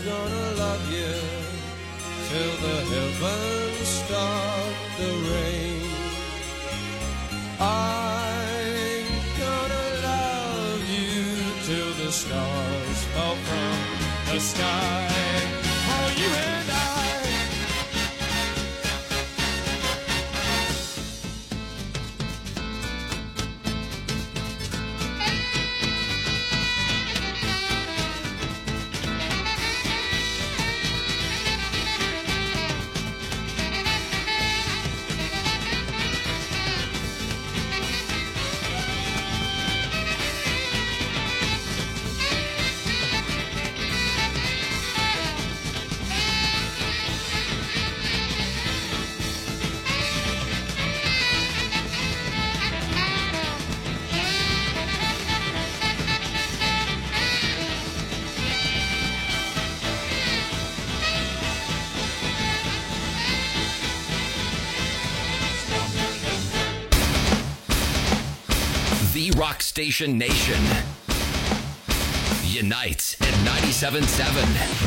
gonna love you till the heavens stop the rain. I'm gonna love you till the stars fall from the sky. Oh, you and I. The Rock Station Nation unites at 97.7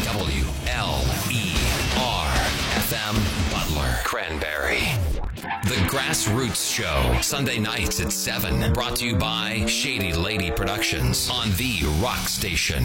WLER FM Butler, Cranberry. The Grassroots Show, Sunday nights at 7, brought to you by Shady Lady Productions on The Rock Station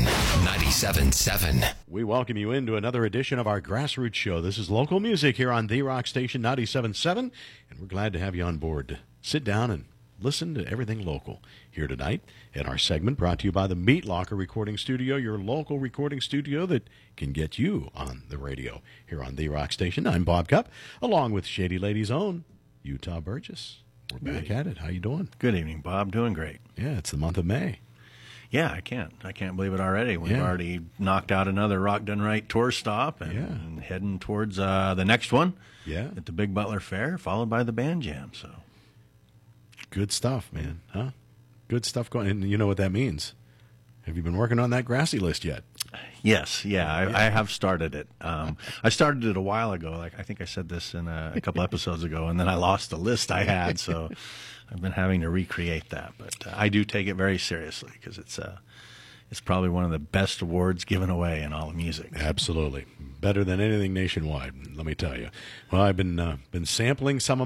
97.7. We welcome you into another edition of our Grassroots Show. This is local music here on The Rock Station 97.7, and we're glad to have you on board. Sit down and listen to everything local here tonight in our segment brought to you by the Meat Locker Recording Studio, your local recording studio that can get you on the radio here on The Rock Station. I'm Bob Cupp, along with Shady Lady's own Utah Burgess. We're back at it. How you doing? Good evening, Bob. Doing great. Yeah, it's the month of May. Yeah, I can't believe it already. We've already knocked out another Rock Done Right tour stop and heading towards the next one at the Big Butler Fair, followed by the Band Jam. So good stuff, man. Huh? Good stuff going. And you know what that means. Have you been working on that Grassy list yet? Yes, I have started it. I started it a while ago. Like I think I said this in a couple episodes ago, and then I lost the list I had. So I've been having to recreate that. But I do take it very seriously because it's probably one of the best awards given away in all of music. Absolutely, better than anything nationwide. Let me tell you. Well, I've been sampling some of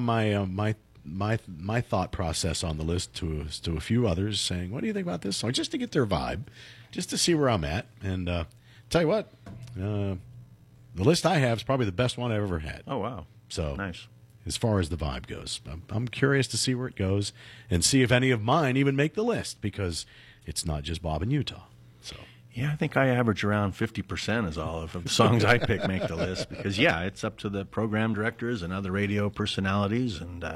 my thought process on the list to a few others, saying, "What do you think about this song?" Just to get their vibe, just to see where I'm at. And tell you what, the list I have is probably the best one I've ever had. Oh wow! So nice. As far as the vibe goes, I'm curious to see where it goes and see if any of mine even make the list, because it's not just Bob in Utah. So yeah, I think I average around 50% is all of the songs I pick make the list, because it's up to the program directors and other radio personalities, and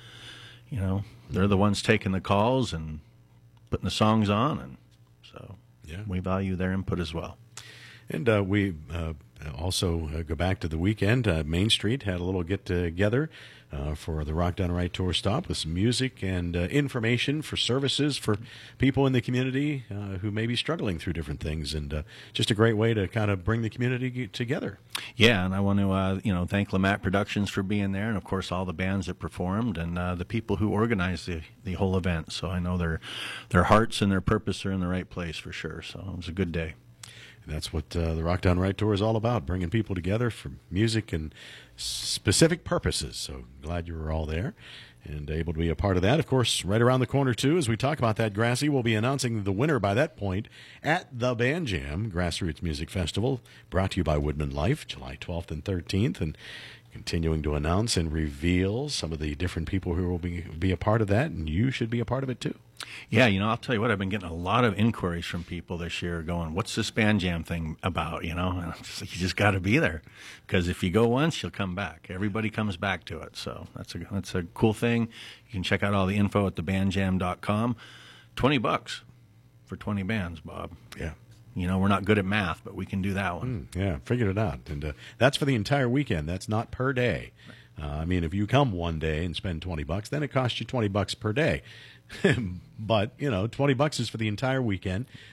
they're the ones taking the calls and putting the songs on, and so we value their input as well. And we also go back to the weekend. Main Street had a little get-together for the Rock Done Right tour stop with some music and information for services for people in the community who may be struggling through different things, and just a great way to kind of bring the community together. Yeah, and I want to thank Lamette Productions for being there, and of course all the bands that performed, and the people who organized the whole event. So I know their hearts and their purpose are in the right place for sure. So it was a good day. And that's what the Rock Done Right tour is all about, bringing people together for music and specific purposes. So glad you were all there and able to be a part of that. Of course, right around the corner, too, as we talk about that, Grassy, we'll be announcing the winner by that point at the Band Jam Grassroots Music Festival, brought to you by Woodman Life, July 12th and 13th, and continuing to announce and reveal some of the different people who will be a part of that, and you should be a part of it, too. Yeah, I'll tell you what, I've been getting a lot of inquiries from people this year going, what's this Band Jam thing about, And I'm just like, you just got to be there, because if you go once, you'll come back. Everybody comes back to it, so that's a cool thing. You can check out all the info at thebandjam.com. $20 for 20 bands, Bob. Yeah. We're not good at math, but we can do that one. Figured it out. And that's for the entire weekend. That's not per day. If you come one day and spend $20, then it costs you $20 per day. But, $20 is for the entire weekend.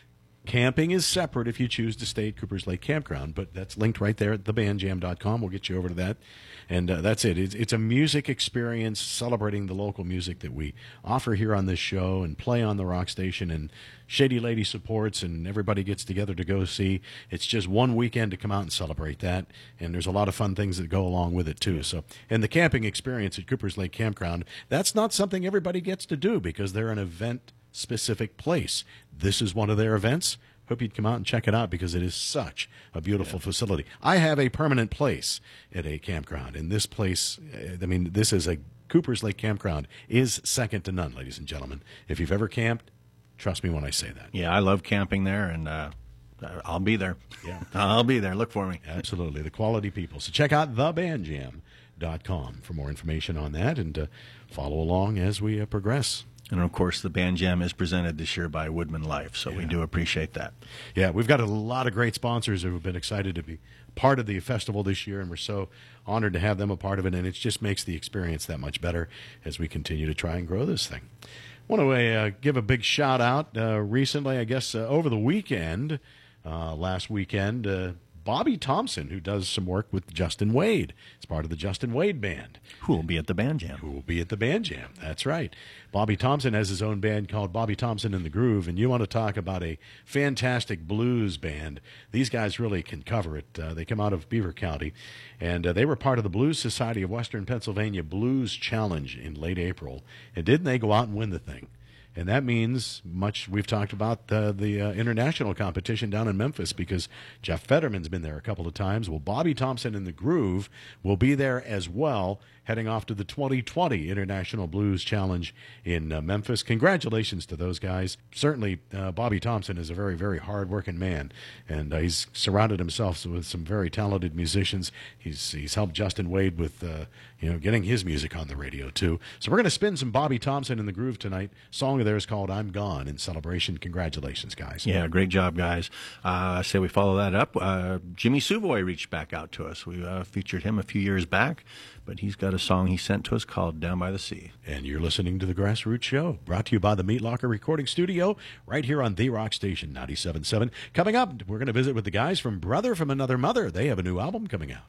Camping is separate if you choose to stay at Cooper's Lake Campground, but that's linked right there at thebandjam.com. We'll get you over to that. And that's it. It's a music experience celebrating the local music that we offer here on this show and play on the rock station, and Shady Lady supports, and everybody gets together to go see. It's just one weekend to come out and celebrate that, and there's a lot of fun things that go along with it too. So, and the camping experience at Cooper's Lake Campground, that's not something everybody gets to do because they're an event-specific place. This is one of their events. Hope you'd come out and check it out because it is such a beautiful facility. I have a permanent place at a campground, and this place, I mean, this is a Cooper's Lake Campground is second to none, ladies and gentlemen. If you've ever camped, trust me when I say that. Yeah, I love camping there, and I'll be there. Yeah. I'll be there. Look for me. Absolutely. The quality people. So check out thebandjam.com for more information on that, and follow along as we progress. And, of course, the Band Jam is presented this year by Woodman Life, so we do appreciate that. Yeah, we've got a lot of great sponsors who have been excited to be part of the festival this year, and we're so honored to have them a part of it, and it just makes the experience that much better as we continue to try and grow this thing. I want to give a big shout-out. Recently, I guess over the weekend, last weekend, Bobby Thompson, who does some work with Justin Wade. It's part of the Justin Wade Band. Who will be at the Band Jam. Who will be at the Band Jam. That's right. Bobby Thompson has his own band called Bobby Thompson and the Groove, and you want to talk about a fantastic blues band. These guys really can cover it. They come out of Beaver County, and they were part of the Blues Society of Western Pennsylvania Blues Challenge in late April. And didn't they go out and win the thing? And that means much. We've talked about the international competition down in Memphis because Jeff Fetterman's been there a couple of times. Well, Bobby Thompson and the Groove will be there as well, heading off to the 2020 International Blues Challenge in Memphis. Congratulations to those guys. Certainly, Bobby Thompson is a very, very hard-working man, and he's surrounded himself with some very talented musicians. He's helped Justin Wade with getting his music on the radio too. So we're going to spin some Bobby Thompson and the Groove tonight. Song of theirs called "I'm Gone" in celebration. Congratulations, guys. Yeah, great job, guys. Say we follow that up. Jimmy Savoy reached back out to us. We featured him a few years back, but he's got a song he sent to us called "Down by the Sea." And you're listening to the Grassroots Show, brought to you by the Meat Locker Recording Studio, right here on The Rock Station 97.7. Coming up, we're going to visit with the guys from Brother from Another Mother. They have a new album coming out.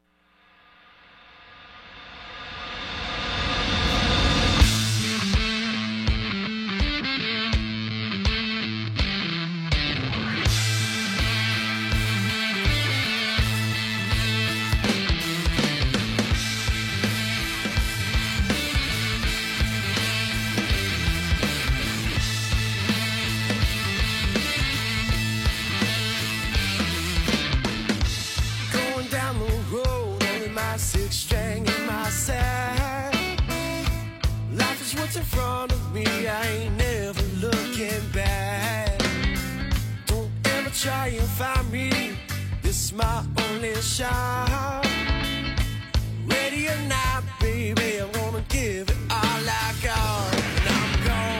In front of me, I ain't never looking back. Don't ever try and find me. This is my only shot. Ready or not, baby, I'm gonna give it all I got. And I'm gone.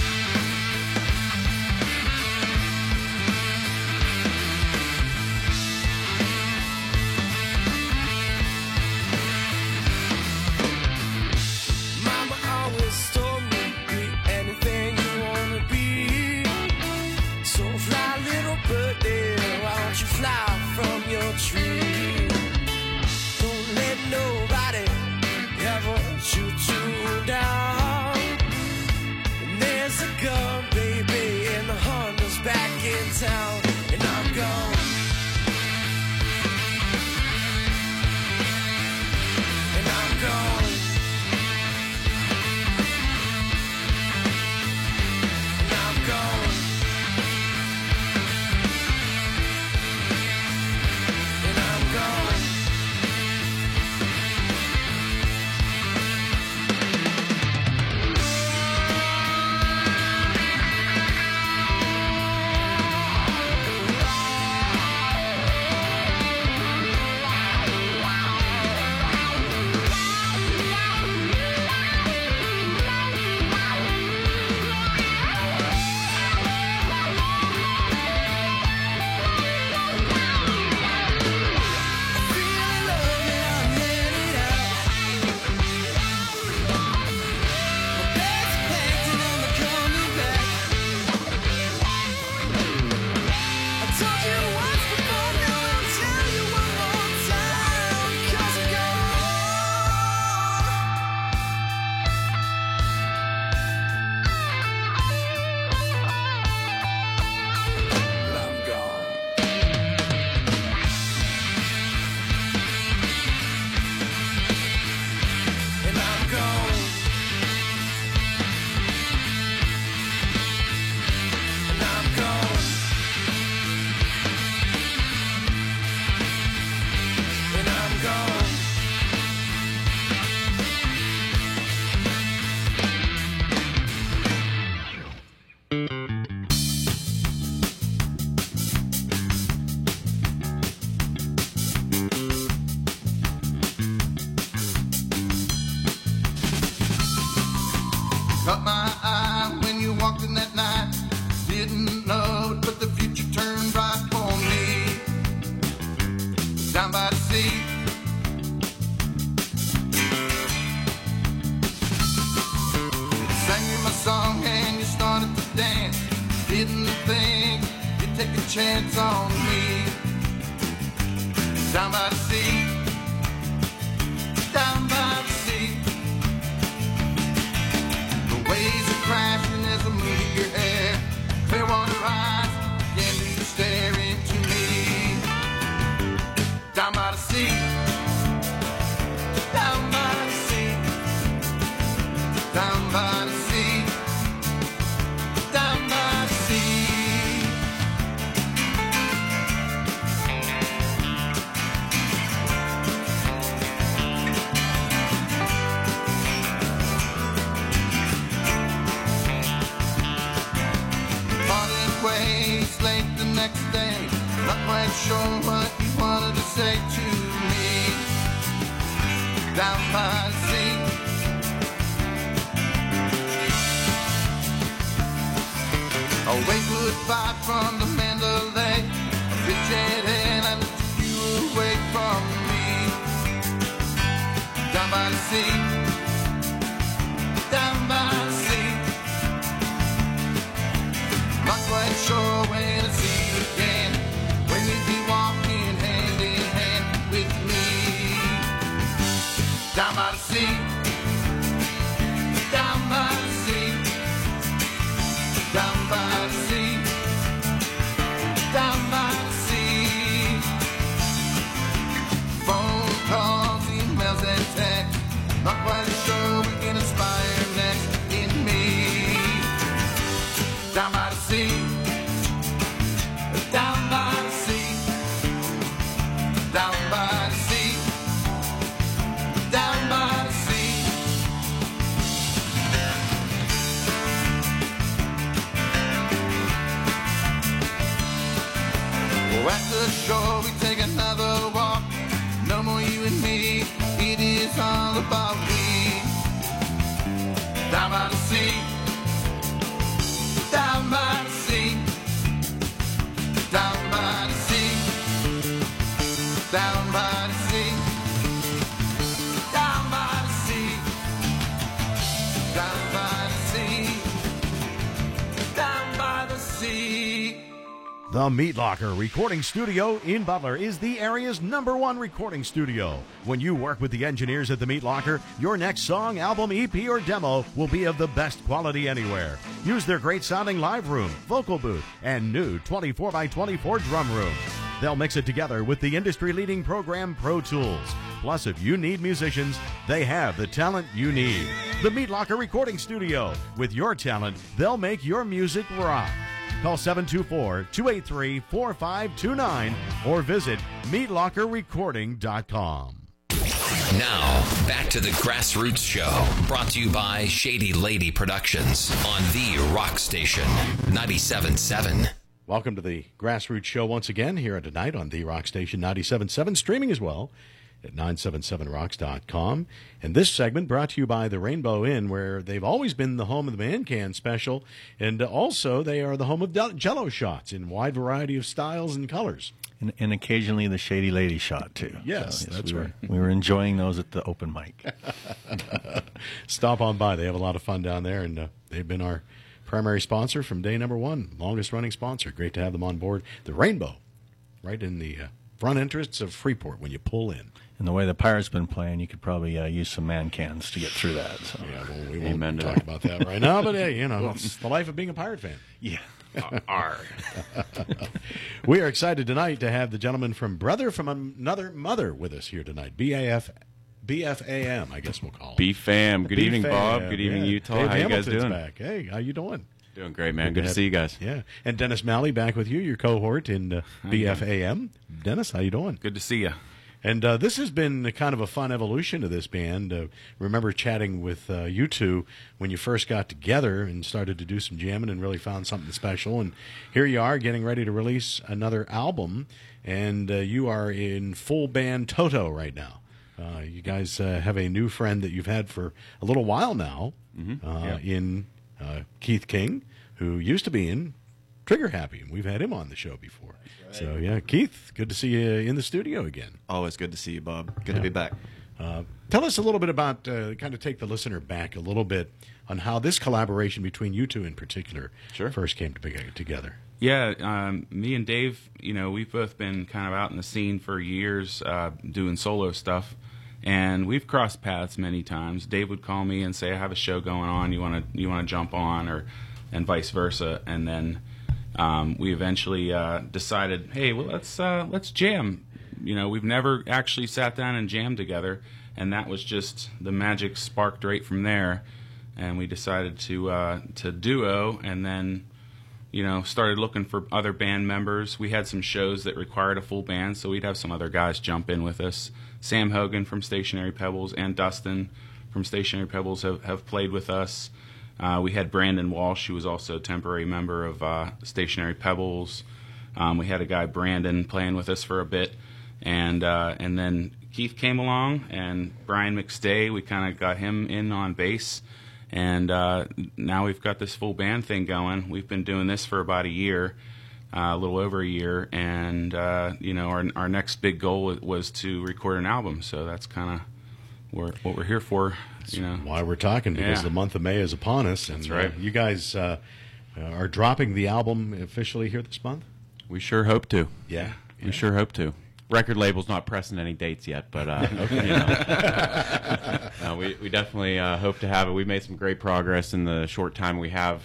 Mama always told me, be anything you wanna be. So fly, little birdie, why don't you fly from your tree? Don't let nobody ever shoot you down. And there's a gun, baby, and the Honda's back in town. And I'm gone. And I'm gone. And I'm gone. And I'm down by the sea. Sang you my song and you started to dance. Didn't think you'd take a chance on me. Down by the sea, down by the sea. The waves are crashing as I move your hair. Clear water eyes begin to stare into me. Down by the sea, down by the sea, down by the sea, down by the sea. Parted ways late the next day. Not quite sure what you wanted to say to me. Down by the sea. A Wakewood vibe from the Mandalay. A bitch head and I took you away from me. Down by the sea. Down by the sea. Not quite sure when I'll see you again. When you'd be walking hand in hand with me. Down by the sea. Down by the sea. Down by the sea. Down by the sea. Phone calls, emails and texts. Not quite sure we can inspire next in me. Down by the sea. Down by the sea. Down by the sea. Down by the sea. Oh, at the shore we take another walk. No more you and me. It is all about me. Down by the sea. Down by the sea. Down by the sea. Down by the sea. Down by the sea. Down by the sea. Down by the sea. The Meat Locker Recording Studio in Butler is the area's #1 recording studio. When you work with the engineers at the Meat Locker, your next song, album, EP, or demo will be of the best quality anywhere. Use their great sounding live room, vocal booth, and new 24x24 drum room. They'll mix it together with the industry-leading program Pro Tools. Plus, if you need musicians, they have the talent you need. The Meat Locker Recording Studio. With your talent, they'll make your music rock. Call 724-283-4529 or visit meatlockerrecording.com. Now, back to the Grassroots Show, brought to you by Shady Lady Productions on the Rock Station 97.7. Welcome to the Grassroots Show once again here tonight on the Rock Station 97.7, streaming as well at 977rocks.com. And this segment brought to you by the Rainbow Inn, where they've always been the home of the Man Can Special, and also they are the home of Jell-O shots in a wide variety of styles and colors. And occasionally the Shady Lady shot, too. Yes, that's right. We were enjoying those at the open mic. Stop on by. They have a lot of fun down there, and they've been our primary sponsor from day #1, longest-running sponsor. Great to have them on board. The Rainbow, right in the front entrance of Freeport when you pull in. And the way the Pirates been playing, you could probably use some man cans to get through that. So. Yeah, well, we won't talk about that right now, but hey, it's the life of being a Pirate fan. Yeah. We are excited tonight to have the gentleman from Brother from Another Mother with us here tonight. BFAM, I guess we'll call it. BFAM. Good evening, Bob. Good evening, Utah. Dave how you guys Hamilton's doing? back. Hey, how you doing? Doing great, man. Good to see you guys. Yeah. And Dennis Malley back with you, your cohort in BFAM. Dennis, how you doing? Good to see you. And this has been kind of a fun evolution of this band. Remember chatting with you two when you first got together and started to do some jamming and really found something special. And here you are getting ready to release another album, and you are in full band Toto right now. You guys have a new friend that you've had for a little while now in Keith King, who used to be in trigger happy, and we've had him on the show before. Right. So yeah, Keith, good to see you in the studio again. Always good to see you, Bob. Good to be back. Tell us a little bit about, kind of take the listener back a little bit on how this collaboration between you two in particular first came together. Yeah, me and Dave, we've both been kind of out in the scene for years doing solo stuff, and we've crossed paths many times. Dave would call me and say, I have a show going on, you want to jump on, and vice versa, and then we eventually decided, hey, well, let's jam. We've never actually sat down and jammed together, and that was just the magic sparked right from there, and we decided to duo, and then started looking for other band members. We had some shows that required a full band, so we'd have some other guys jump in with us. Sam Hogan from Stationary Pebbles and Dustin from Stationary Pebbles have played with us. We had Brandon Walsh, who was also a temporary member of Stationary Pebbles. We had a guy, Brandon, playing with us for a bit. And then Keith came along, and Brian McStay, we kind of got him in on bass. And now we've got this full band thing going. We've been doing this for about a year, a little over a year. And, our next big goal was to record an album. So that's kind of what we're here for. That's why we're talking, because the month of May is upon us. And, that's right. You guys are dropping the album officially here this month? We sure hope to. Yeah. We sure hope to. Record label's not pressing any dates yet, but we definitely hope to have it. We've made some great progress in the short time we have,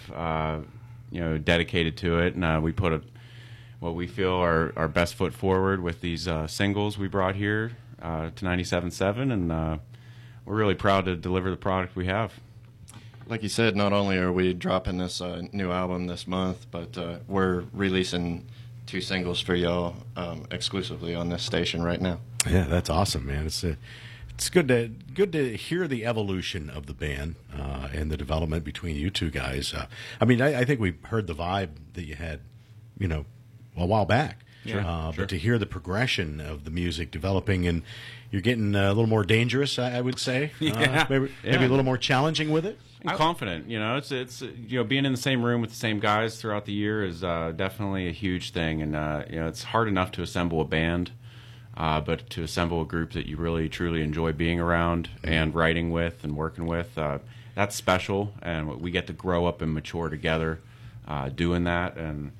dedicated to it, and we put what we feel our best foot forward with these singles we brought here to 97.7, and we're really proud to deliver the product we have. Like you said, not only are we dropping this new album this month, but we're releasing 2 singles for y'all exclusively on this station right now. Yeah, that's awesome, man. It's good to hear the evolution of the band and the development between you two guys. I think we heard the vibe that you had, a while back. Sure. But to hear the progression of the music developing, and you're getting a little more dangerous, I would say. Maybe a little more challenging with it. I'm confident. It's being in the same room with the same guys throughout the year is definitely a huge thing, and it's hard enough to assemble a band, but to assemble a group that you really truly enjoy being around and writing with and working with, that's special, and we get to grow up and mature together doing that. And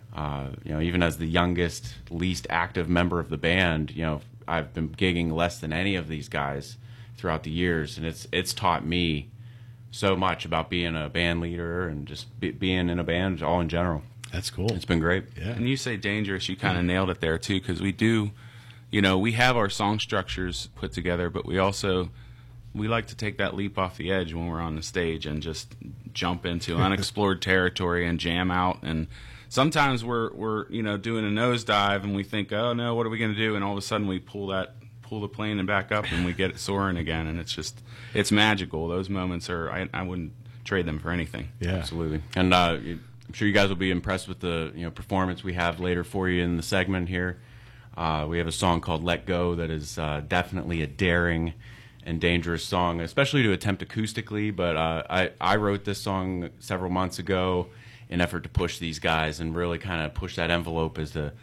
even as the youngest, least active member of the band, I've been gigging less than any of these guys throughout the years, and it's taught me so much about being a band leader and just being in a band all in general. That's cool. It's been great. Yeah. And you say dangerous, you kind of nailed it there too, because we do, we have our song structures put together, but we like to take that leap off the edge when we're on the stage and just jump into unexplored territory and jam out. And sometimes we're doing a nosedive and we think, oh no, what are we going to do? And all of a sudden we pull the plane and back up, and we get it soaring again, and it's magical. Those moments I wouldn't trade them for anything. Yeah, absolutely. And I'm sure you guys will be impressed with the performance we have later for you in the segment here. We have a song called "Let Go" that is definitely a daring and dangerous song, especially to attempt acoustically. But I wrote this song several months ago in effort to push these guys and really kind of push that envelope as to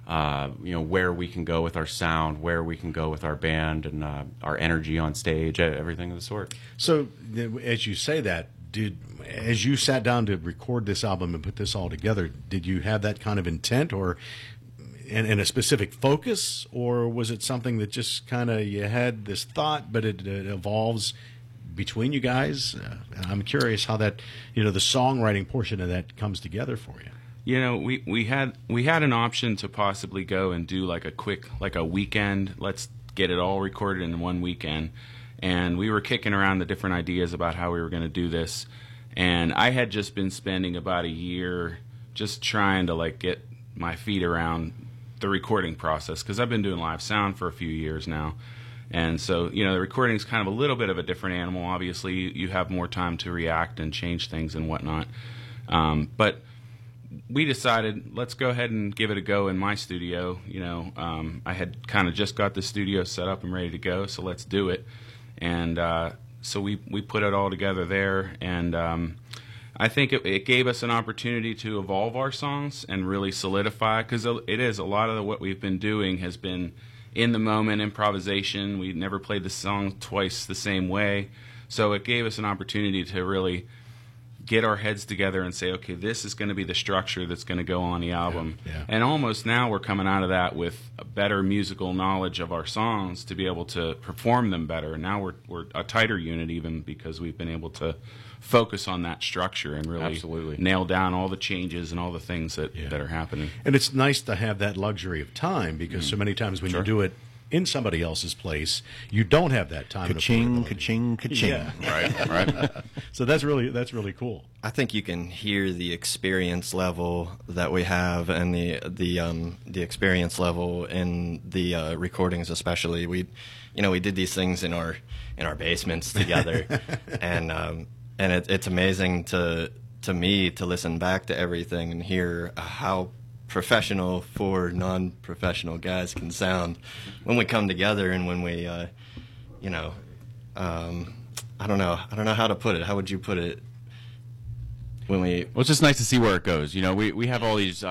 where we can go with our sound, where we can go with our band, and our energy on stage, everything of the sort. So, as you say that, as you sat down to record this album and put this all together, did you have that kind of intent, or and a specific focus, or was it something that just kind of you had this thought, but it evolves between you guys? I'm curious how that, the songwriting portion of that comes together for you. We had an option to possibly go and do like a weekend. Let's get it all recorded in one weekend. And we were kicking around the different ideas about how we were going to do this. And I had just been spending about a year just trying to get my feet around the recording process, because I've been doing live sound for a few years now. And so, the recording is kind of a little bit of a different animal. Obviously, you have more time to react and change things and whatnot. But we decided, let's go ahead and give it a go in my studio. I had kind of just got the studio set up and ready to go, so let's do it. And so we put it all together there, and I think it gave us an opportunity to evolve our songs and really solidify, because it is a lot of what we've been doing has been in the moment improvisation. We never played the song twice the same way, so it gave us an opportunity to really get our heads together and say, okay, this is going to be the structure that's going to go on the album. Yeah. And almost now we're coming out of that with a better musical knowledge of our songs to be able to perform them better. Now we're a tighter unit, even because we've been able to focus on that structure and really Absolutely. nail down all the changes and all the things that are happening. And it's nice to have that luxury of time, because so many times when you do it in somebody else's place, you don't have that time. Ka-ching, and affordability. ka-ching, ka-ching. Yeah. Right. So that's really cool. I think you can hear the experience level that we have, and the experience level in the recordings, especially. We did these things in our basements together, and it's amazing to me to listen back to everything and hear how professional four non-professional guys can sound when we come together, and when we I don't know how to put it. How would you put it? Well, it's just nice to see where it goes. We have all these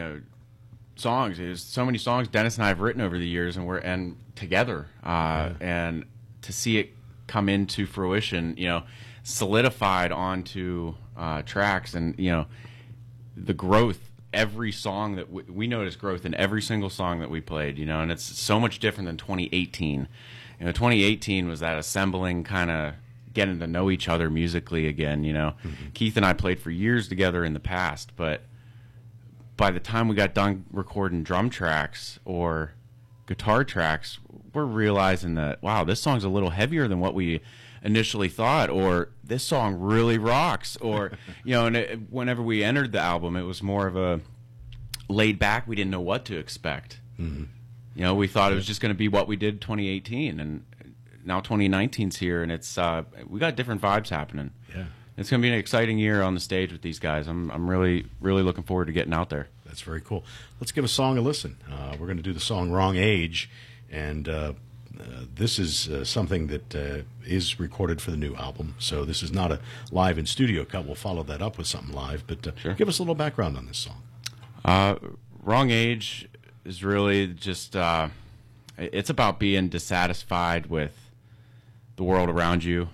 songs. There's so many songs Dennis and I have written over the years, and together, and to see it come into fruition, solidified onto tracks, and the growth. Every song that we noticed growth in every single song that we played, and it's so much different than 2018. 2018 was that assembling, kind of getting to know each other musically again. Keith and I played for years together in the past, but by the time we got done recording drum tracks or guitar tracks, we're realizing that, wow, this song's a little heavier than what we initially thought, or this song really rocks, or and whenever we entered the album, it was more of a laid back. We didn't know what to expect. Mm-hmm. We thought it was just going to be what we did 2018, and now 2019's here, and it's we got different vibes happening. Yeah, it's going to be an exciting year on the stage with these guys. I'm really looking forward to getting out there. That's very cool. Let's give a song a listen. We're going to do the song "Wrong Age," and this is something that is recorded for the new album, so this is not a live in studio cut. We'll follow that up with something live, but Sure. Give us a little background on this song. Wrong Age is really just it's about being dissatisfied with the world around you,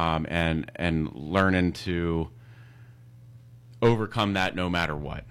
and learning to overcome that no matter what.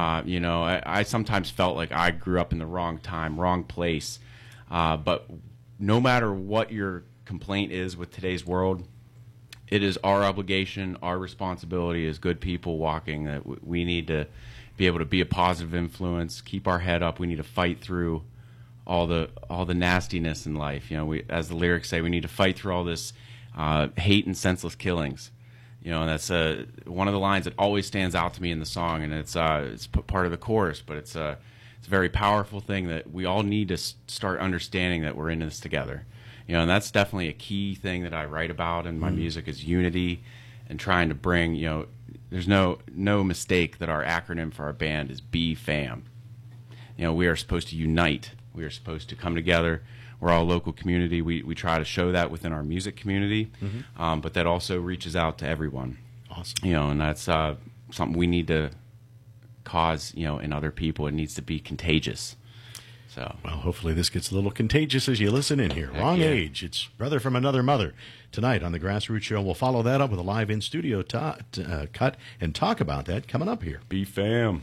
I sometimes felt like I grew up in the wrong time, wrong place, but no matter what your complaint is with today's world, it is our obligation, our responsibility as good people walking, that we need to be able to be a positive influence, keep our head up. We need to fight through all the nastiness in life. As the lyrics say, we need to fight through all this hate and senseless killings. And that's one of the lines that always stands out to me in the song, and it's part of the chorus, but it's a very powerful thing that we all need to start understanding that we're in this together. And that's definitely a key thing that I write about in my music, is unity, and trying to bring, there's no mistake that our acronym for our band is BFAM. We are supposed to unite. We are supposed to come together. We're all a local community. We try to show that within our music community, but that also reaches out to everyone. Awesome. And that's something we need to cause, in other people. It needs to be contagious. So, well, hopefully this gets a little contagious as you listen in here. Wrong Age. It's Brother from Another Mother tonight on the Grassroots Show. We'll follow that up with a live in studio cut and talk about that coming up here. BFAM.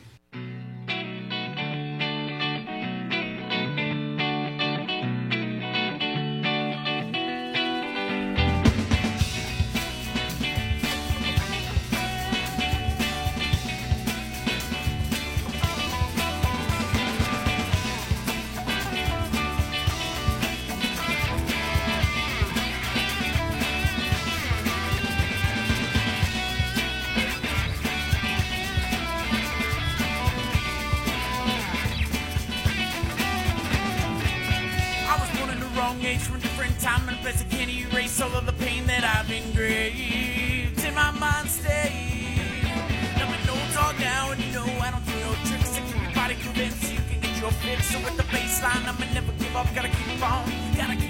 From different time and place, I can't erase all of the pain that I've engraved in my mind state. Now we know it's all down, and I don't do no tricks to keep your body convinced you can get your fix. So with the bass line, I'ma never give up, gotta keep on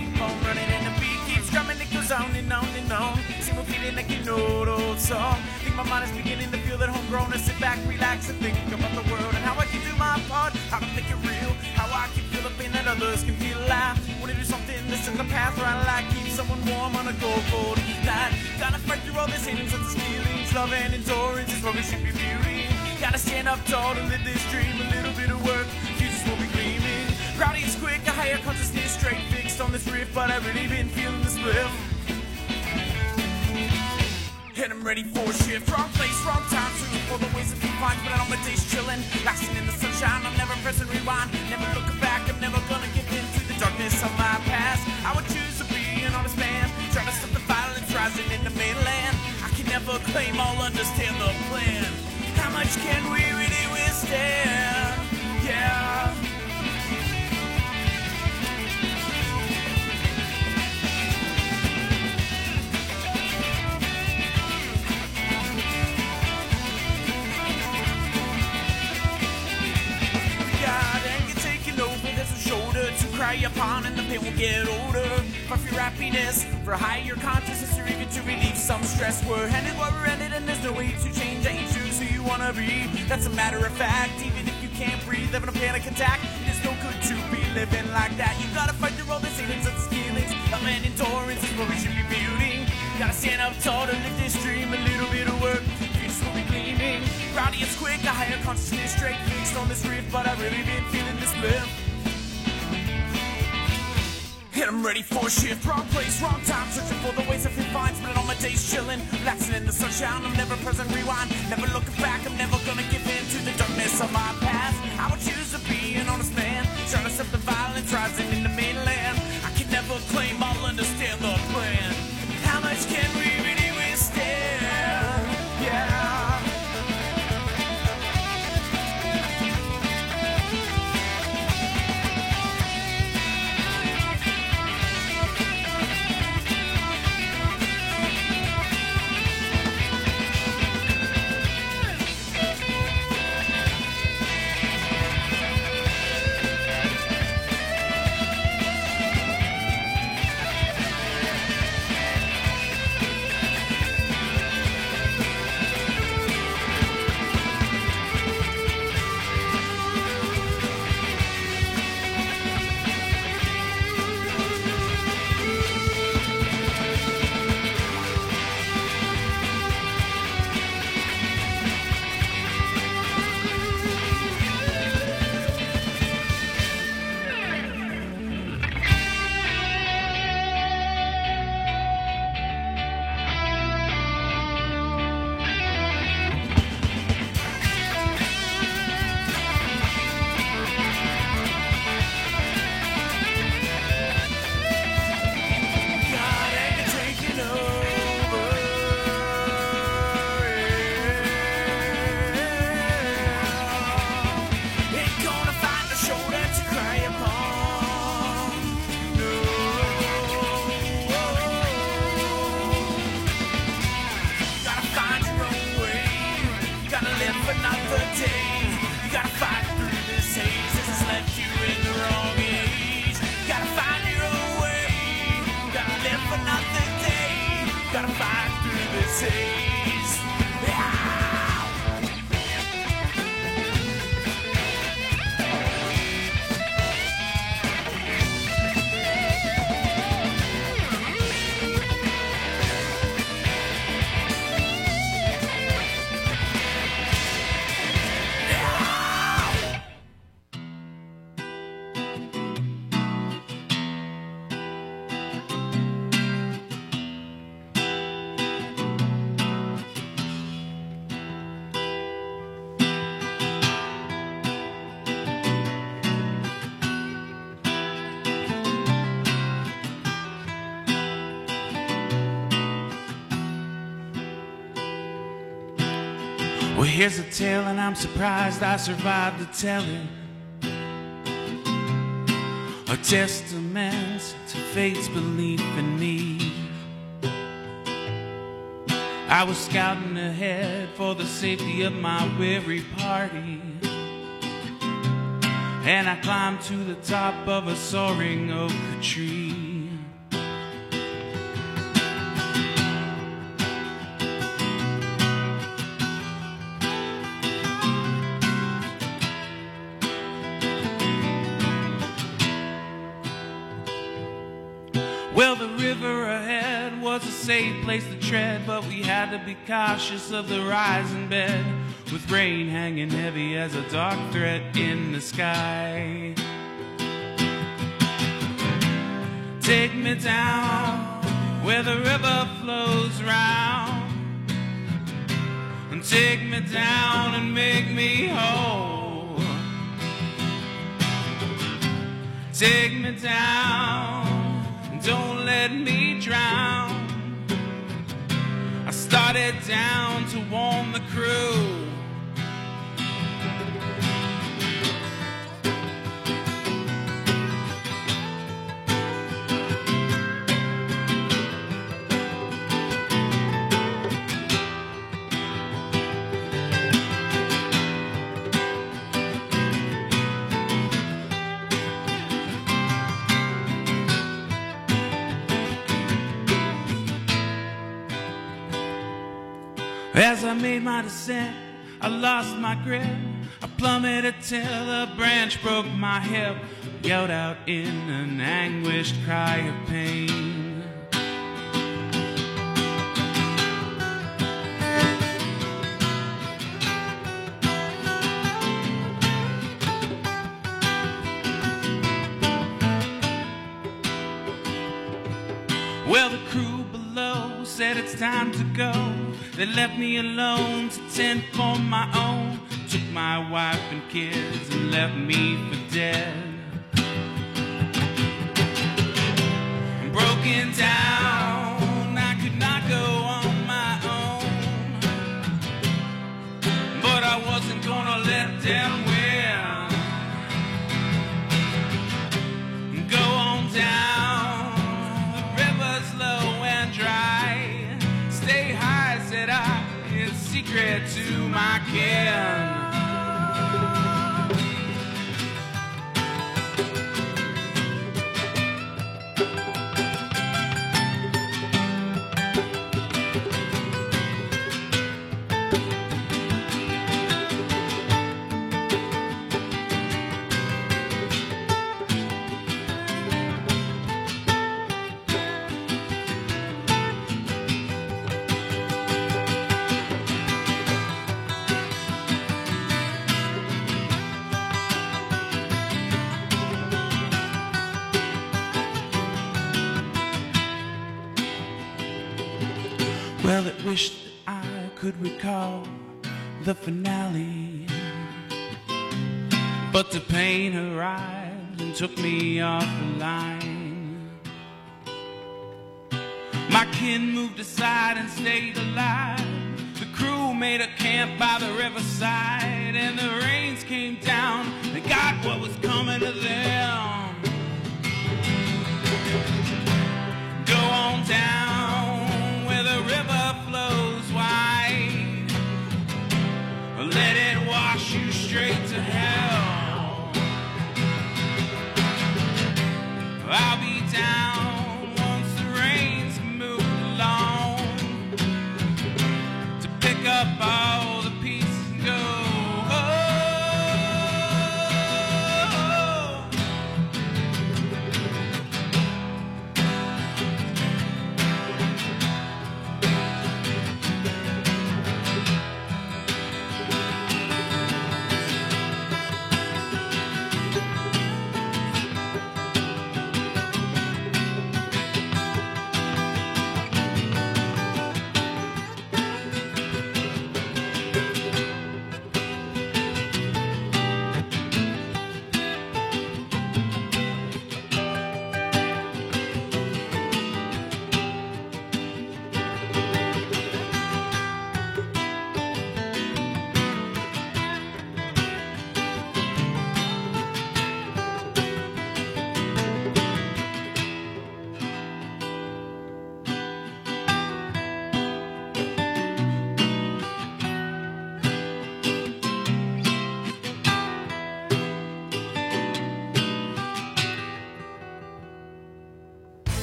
running, and the beat keeps drumming, it goes on and on and on. Same feeling like you know the old song. My mind is beginning to feel that homegrown. I sit back, relax, and think about the world and how I can do my part, how to make it real, how I can feel the pain that others can feel alive. Want to do something that's in the path where I like, keep someone warm on a cold night. Gotta fight through all this hatings and the stealings. Love and endurance is what we should be viewing. Gotta stand up tall to live this dream. A little bit of work, futures will be gleaming. Rowdy is quick, a higher consciousness, straight fixed on this riff, but I've really been feeling the spliff. And I'm ready for a shift. Wrong place, wrong time, searching for the ways of fine. But on my days chilling, lasting in the sunshine. I'm never pressing rewind, never looking back. I'm never gonna give in to the darkness of my past. I would choose to be an honest man, trying to stop the violence rising in the mainland. I can never claim I'll understand the plan. How much can we really withstand? Yeah. Cry upon and the pain will get older. For your happiness, for higher consciousness, or even to relieve some stress. We're headed where we're headed and there's no way to change. I ain't choose who you wanna be, that's a matter of fact. Even if you can't breathe, having a panic attack, it's no good to be living like that. You gotta fight through all the feelings and feelings. Love and endurance is what we should be building. Gotta stand up tall to live this dream. A little bit of work, futures will be gleaming. Rowdy is quick, a higher consciousness, straight fixed on this riff, but I've really been feeling this lift. And I'm ready for a shift, wrong place, wrong time, searching for the ways I can find, spending all my days chilling, relaxing in the sunshine. I'm never present, rewind, never looking back. I'm never gonna give in to the darkness of my past. I would choose to be an honest man, trying to stop the violence rising in the mainland. I can never claim I'll understand the plan. How much can we really withstand? Yeah. Well, here's a tale, and I'm surprised I survived to tell it. A testament to fate's belief in me. I was scouting ahead for the safety of my weary party, and I climbed to the top of a soaring oak tree. Well, the river ahead was a safe place to tread, but we had to be cautious of the rising bed, with rain hanging heavy as a dark threat in the sky. Take me down where the river flows round, and take me down and make me whole. Take me down, don't let me drown. I started down to warn the crew. As I made my descent, I lost my grip. I plummeted till a branch broke my hip. Yelled out in an anguished cry of pain. Well, the crew below said it's time to go. They left me alone to tend for my own. Took my wife and kids and left me for dead. Broken down, I could not go on my own, but I wasn't gonna let them win. Go on down, the river's low and dry. Stay high, said I, it's secret to my kin. Well, it wished that I could recall the finale, but the pain arrived and took me off the line. My kin moved aside and stayed alive. The crew made a camp by the riverside, and the rains came down. They got what was coming to them. Go on down where the river flows wide. Let it wash you straight to hell. I'll be down once the rains move along to pick up all the pieces and go.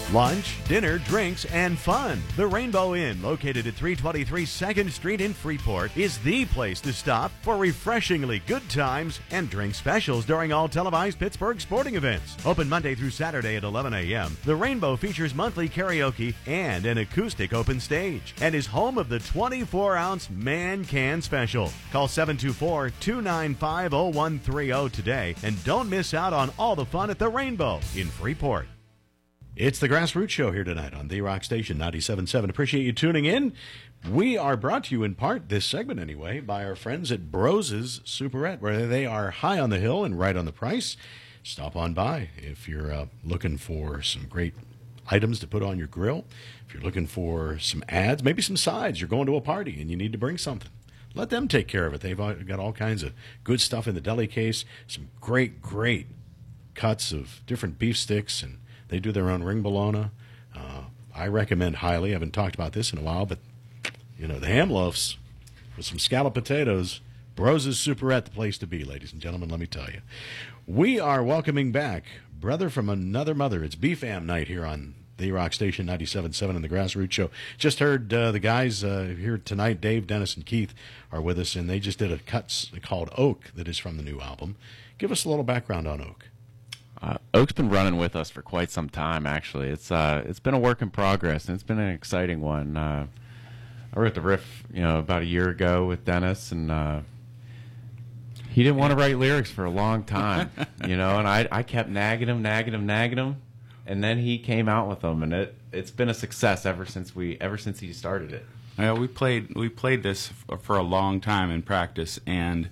Lunch, dinner, drinks, and fun. The Rainbow Inn, located at 323 2nd Street in Freeport, is the place to stop for refreshingly good times and drink specials during all televised Pittsburgh sporting events. Open Monday through Saturday at 11 a.m., the Rainbow features monthly karaoke and an acoustic open stage and is home of the 24-ounce Man Can Special. Call 724-295-0130 today and don't miss out on all the fun at the Rainbow in Freeport. It's the Grassroots Show here tonight on the Rock Station 97.7. Appreciate you tuning in. We are brought to you in part, this segment anyway, by our friends at Bros's Superette, where they are high on the hill and right on the price. Stop on by if you're looking for some great items to put on your grill. If you're looking for some ads, maybe some sides. You're going to a party and you need to bring something. Let them take care of it. They've got all kinds of good stuff in the deli case, some great cuts of different beef sticks, and they do their own ring bologna. I recommend highly. I haven't talked about this in a while, but, you know, the ham loafs with some scalloped potatoes, Bros's Superette, the place to be, ladies and gentlemen, let me tell you. We are welcoming back Brother from Another Mother. It's BFAM night here on the Rock Station 97.7 and the Grassroots Show. Just heard the guys here tonight, Dave, Dennis, and Keith, are with us, and they just did a cut called Oak that is from the new album. Give us a little background on Oak. Oak's been running with us for quite some time, actually. It's been a work in progress, and it's been an exciting one. I wrote the riff, about a year ago with Dennis, and he didn't want to write lyrics for a long time, and I kept nagging him, and then he came out with them, and it's been a success ever since he started it. Yeah, we played this for a long time in practice, and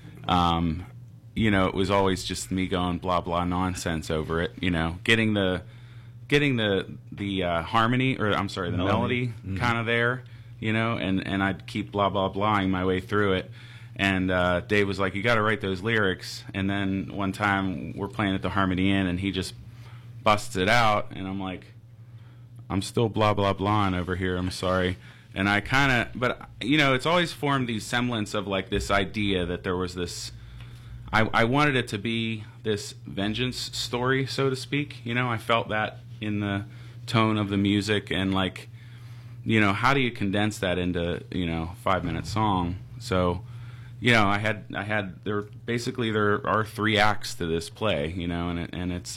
it was always just me going blah blah nonsense over it. Getting the harmony, or I'm sorry, the melody kind of there. And I'd keep blah blah blahing my way through it. And Dave was like, "You got to write those lyrics." And then one time we're playing at the Harmony Inn, and he just busts it out, and I'm like, "I'm still blah blah blahing over here. I'm sorry." And I but it's always formed these semblance of like this idea that there was this. I wanted it to be this vengeance story, so to speak. I felt that in the tone of the music, and like, how do you condense that into 5-minute song? So, there are 3 acts to this play, and it's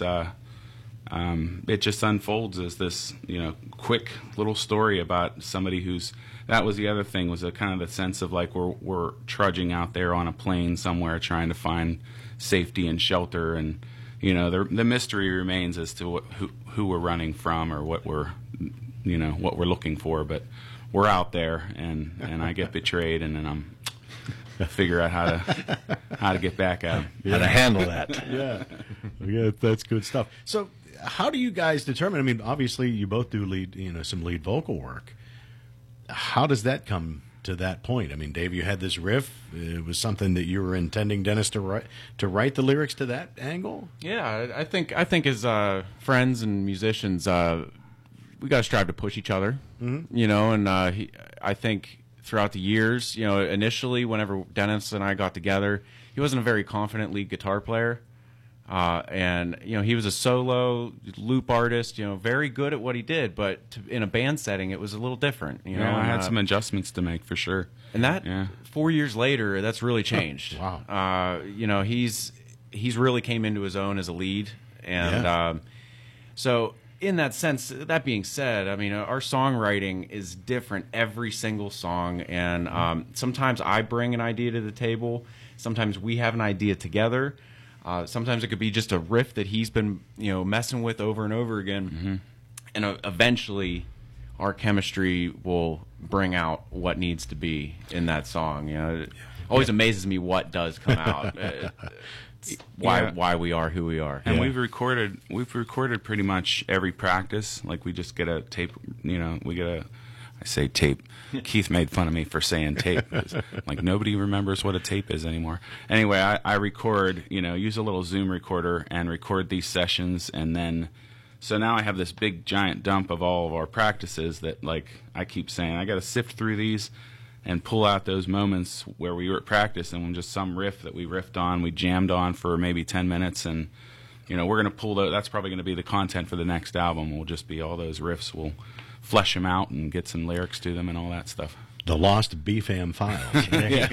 it just unfolds as this quick little story about somebody who's. That was the other thing, was a kind of the sense of like we're trudging out there on a plane somewhere trying to find safety and shelter, and the mystery remains as to who we're running from or what we're looking for. But we're out there, and I get betrayed, and then I figure out how to get back at him. How to handle that. Yeah, that's good stuff. So, how do you guys determine? I mean, obviously, you both do some lead vocal work. How does that come to that point? I mean, Dave, you had this riff. It was something that you were intending Dennis to write the lyrics to that angle? Yeah, I think as friends and musicians, we got to strive to push each other. Mm-hmm. And I think throughout the years, initially whenever Dennis and I got together, he wasn't a very confident lead guitar player. And he was a solo loop artist, very good at what he did, but in a band setting it was a little different. I had some adjustments to make for sure. And that 4 years later, that's really changed. Wow. He's really came into his own as a lead, and so in that sense, that being said, I mean, our songwriting is different every single song, and sometimes I bring an idea to the table, sometimes we have an idea together. Sometimes it could be just a riff that he's been, messing with over and over again, and eventually, our chemistry will bring out what needs to be in that song. It always amazes me what does come out, why we are who we are. And we've recorded pretty much every practice. Like we just get a tape. I say tape. Keith made fun of me for saying tape. Like nobody remembers what a tape is anymore. Anyway, I record, use a little Zoom recorder and record these sessions, and then so now I have this big giant dump of all of our practices that like I keep saying I got to sift through these and pull out those moments where we were at practice and just some riff that we riffed on, we jammed on for maybe 10 minutes, and we're going to pull that's probably going to be the content for the next album. Will just be all those riffs. We'll flesh them out and get some lyrics to them and all that stuff. The Lost BFAM files. There you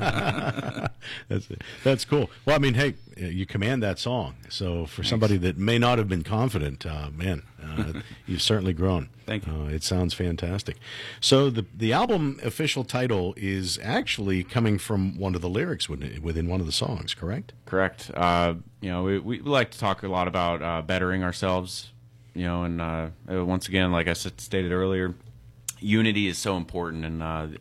go. That's cool. Well, I mean, hey, you command that song. So for somebody that may not have been confident, you've certainly grown. Thank you. It sounds fantastic. So the album official title is actually coming from one of the lyrics within one of the songs, correct? Correct. We like to talk a lot about bettering ourselves, and once again, like I stated earlier, unity is so important, and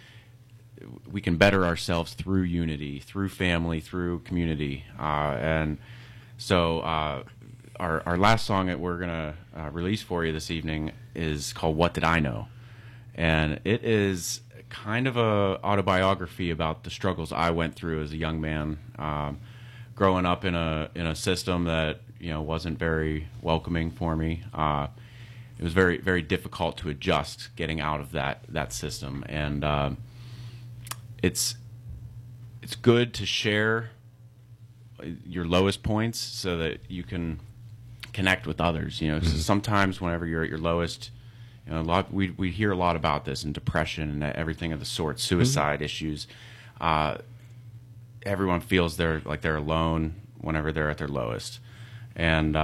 we can better ourselves through unity, through family, through community. And so our last song that we're going to release for you this evening is called What Did I Know? And it is kind of a autobiography about the struggles I went through as a young man, growing up in a system that wasn't very welcoming for me. It was very, very difficult to adjust getting out of that system, and it's good to share your lowest points so that you can connect with others. So sometimes whenever you're at your lowest, we hear a lot about this, and depression and everything of the sort, suicide issues. Everyone feels they're alone whenever they're at their lowest, and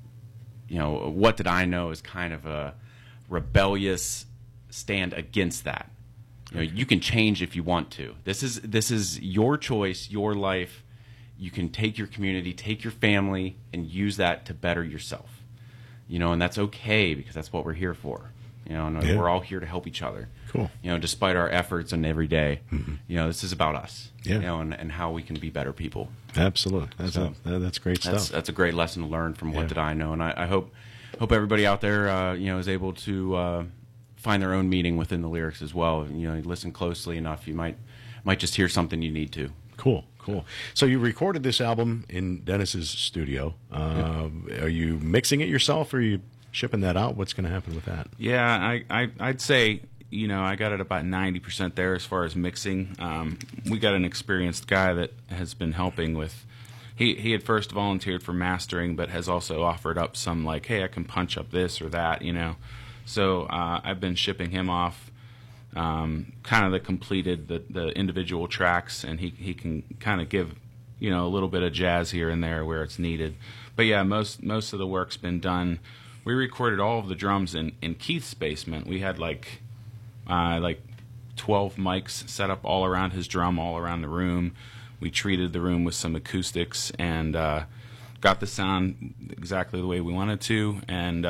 What Did I Know is kind of a rebellious stand against that. You can change if you want to. This is your choice, your life. You can take your community, take your family, and use that to better yourself. And that's okay, because that's what we're here for. We're all here to help each other. Cool. Despite our efforts and every day, this is up us. Yeah. And how we can be better people. Absolutely. That's great stuff. That's a great lesson to learn from What Did I Know? And I hope everybody out there, is able to find their own meaning within the lyrics as well. You listen closely enough, you might just hear something you need to. Cool. So you recorded this album in Dennis's studio. Are you mixing it yourself, or are you shipping that out? What's going to happen with that? Yeah, I'd say, I got it about 90% there as far as mixing. We got an experienced guy that has been helping with. He had first volunteered for mastering, but has also offered up some, like, hey, I can punch up this or that, So I've been shipping him off kind of the completed, the individual tracks, and he can kind of give, a little bit of jazz here and there where it's needed. But yeah, most of the work's been done. We recorded all of the drums in Keith's basement. We had like 12 mics set up all around his drum, all around the room. We treated the room with some acoustics and got the sound exactly the way we wanted to. And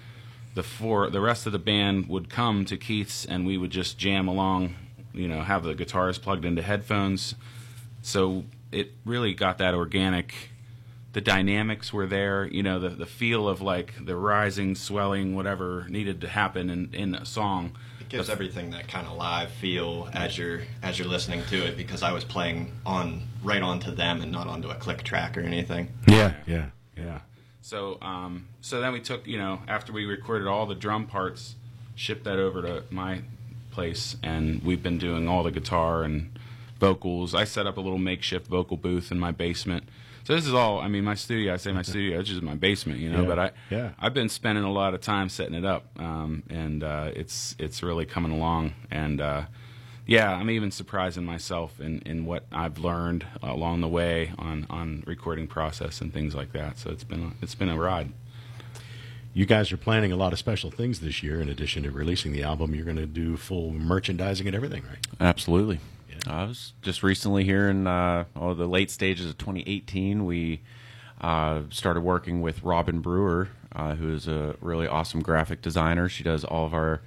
the rest of the band would come to Keith's, and we would just jam along, have the guitars plugged into headphones. So it really got that organic. The dynamics were there, the feel of like the rising, swelling, whatever needed to happen in a song. It gives everything that kind of live feel as you're listening to it, because I was playing right onto them and not onto a click track or anything. Yeah. So then we took, after we recorded all the drum parts, shipped that over to my place, and we've been doing all the guitar and vocals. I set up a little makeshift vocal booth in my basement. So this is all, my studio, it's just my basement, but I've been spending a lot of time setting it up, and it's really coming along. And I'm even surprising myself in what I've learned along the way on recording process and things like that. So it's been a ride. You guys are planning a lot of special things this year. In addition to releasing the album, you're going to do full merchandising and everything, right? Absolutely. I was just recently here in the late stages of 2018. We started working with Robin Brewer, who is a really awesome graphic designer. She does all of our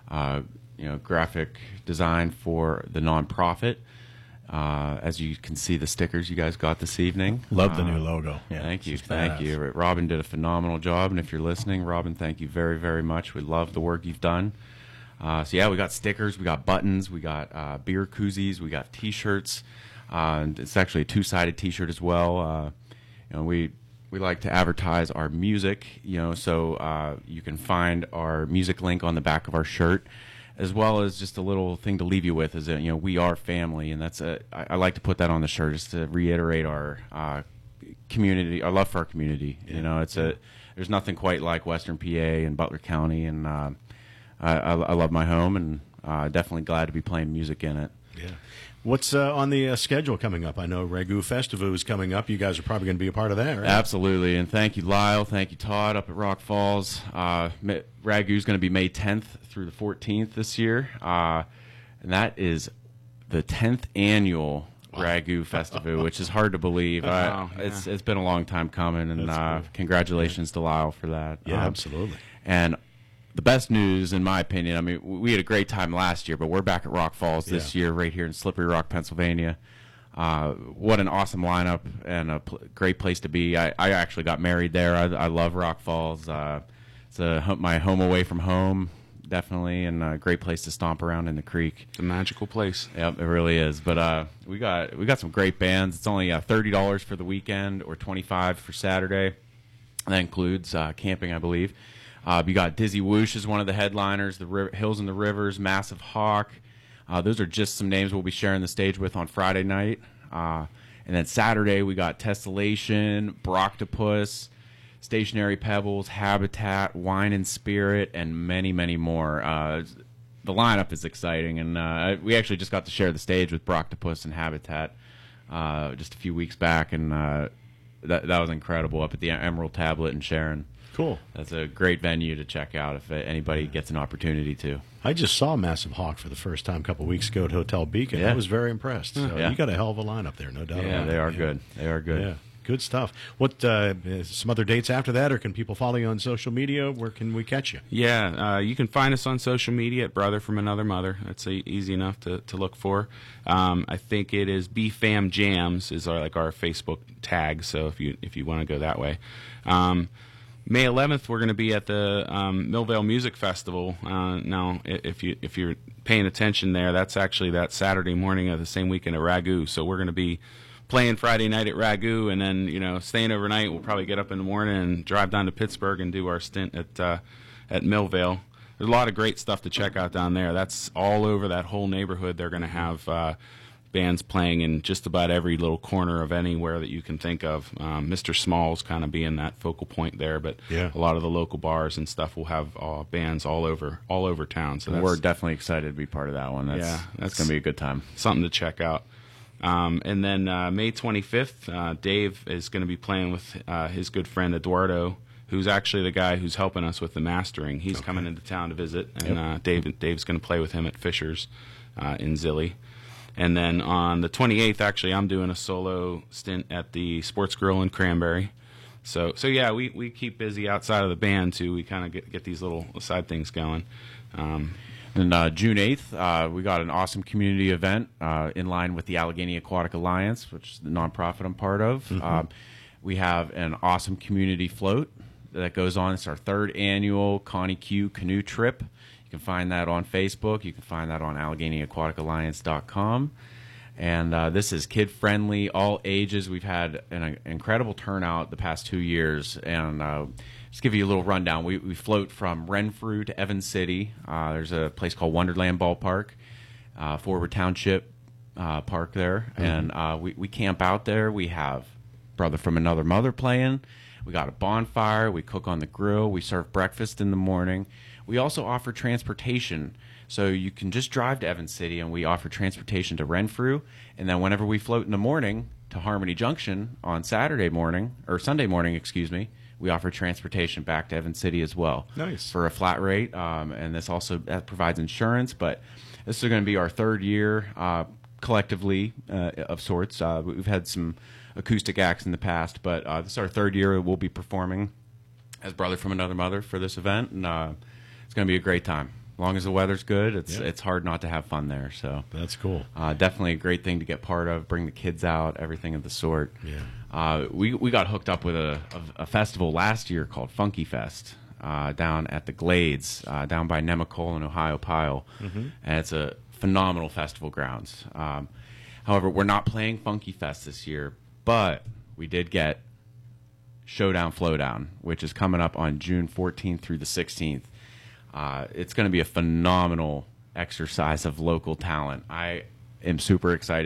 graphic design for the nonprofit. As you can see, the stickers you guys got this evening. Love the new logo. Yeah, thank you. Robin did a phenomenal job, and if you're listening, Robin, thank you very, very much. We love the work you've done. We got stickers, we got buttons, we got beer koozies, we got T-shirts. It's actually a two-sided T-shirt as well. We like to advertise our music, so you can find our music link on the back of our shirt, as well as just a little thing to leave you with is that we are family, and that's I like to put that on the shirt just to reiterate our community, our love for our community. You know, there's nothing quite like Western PA and Butler County, and I love my home, and definitely glad to be playing music in it. Yeah. What's on the schedule coming up? I know Ragu Festival is coming up. You guys are probably going to be a part of that, right? Absolutely, and thank you, Lyle. Thank you, Todd, up at Rock Falls. Ragu is going to be May 10th through the 14th this year, and that is the 10th annual Ragu Festival, which is hard to believe. It's been a long time coming, and congratulations to Lyle for that. Yeah, absolutely. And the best news, in my opinion, I mean, we had a great time last year, but we're back at Rock Falls this year, right here in Slippery Rock, Pennsylvania. What an awesome lineup and a great place to be. I actually got married there. I love Rock Falls. It's my home away from home, definitely, and a great place to stomp around in the creek. It's a magical place. Yep, it really is. But we got some great bands. It's only $30 for the weekend or $25 for Saturday. That includes camping, I believe. You got Dizzy Whoosh is one of the headliners, the Hills and the Rivers, Massive Hawk. Those are just some names we'll be sharing the stage with on Friday night. And then Saturday we got Tessellation, Broctopus, Stationary Pebbles, Habitat, Wine and Spirit, and many, many more. The lineup is exciting, and we actually just got to share the stage with Broctopus and Habitat just a few weeks back, and that was incredible up at the Emerald Tablet in Sharon. Cool. That's a great venue to check out if anybody gets an opportunity to. I just saw Massive Hawk for the first time a couple weeks ago at Hotel Beacon. Yeah. I was very impressed. So you got a hell of a lineup there, no doubt about it. Yeah, they are good. They are good. Yeah, good stuff. What some other dates after that, or can people follow you on social media? Where can we catch you? Yeah, you can find us on social media at Brother from Another Mother. That's easy enough to look for. I think it is BFAM Jams is our Facebook tag. So if you want to go that way. May 11th, we're going to be at the Millvale Music Festival. Now, if you're paying attention there, that's actually that Saturday morning of the same weekend at Ragu. So we're going to be playing Friday night at Ragu, and then staying overnight. We'll probably get up in the morning and drive down to Pittsburgh and do our stint at Millvale. There's a lot of great stuff to check out down there. That's all over that whole neighborhood. They're going to have bands playing in just about every little corner of anywhere that you can think of. Mr. Small's kind of being that focal point there, but a lot of the local bars and stuff will have bands all over town. So we're definitely excited to be part of that one. That's going to be a good time. Something to check out. And then May 25th, Dave is going to be playing with his good friend Eduardo, who's actually the guy who's helping us with the mastering. He's coming into town to visit, and Dave's going to play with him at Fisher's in Zilly. And then on the 28th, actually, I'm doing a solo stint at the Sports Grill in Cranberry. So yeah, we keep busy outside of the band, too. We kind of get these little side things going. And June 8th, we got an awesome community event in line with the Allegheny Aquatic Alliance, which is the nonprofit I'm part of. Mm-hmm. We have an awesome community float that goes on. It's our 3rd annual Connie Q canoe trip. You can find that on Facebook. You can find that on AlleghenyAquaticAlliance.com. And this is kid-friendly, all ages. We've had an incredible turnout the past 2 years. And just give you a little rundown. We float from Renfrew to Evans City. There's a place called Wonderland Ballpark, Forward Township Park there. Mm-hmm. And we camp out there. We have Brother from Another Mother playing. We got a bonfire. We cook on the grill. We serve breakfast in the morning. We also offer transportation, so you can just drive to Evans City, and we offer transportation to Renfrew. And then whenever we float in the morning to Harmony Junction on Sunday morning, we offer transportation back to Evans City as well. Nice. For a flat rate, and this also provides insurance. But this is going to be our 3rd year collectively of sorts. We've had some acoustic acts in the past, but this is our 3rd year we'll be performing as Brother from Another Mother for this event, and it's going to be a great time. As long as the weather's good, it's hard not to have fun there. So that's cool. Definitely a great thing to get part of. Bring the kids out, everything of the sort. Yeah. We got hooked up with a festival last year called Funky Fest down at the Glades, down by Nemacolin, Ohio Pile, and it's a phenomenal festival grounds. However, we're not playing Funky Fest this year, but we did get Showdown Flowdown, which is coming up on June 14th through the 16th. It's going to be a phenomenal exercise of local talent. I am super excited.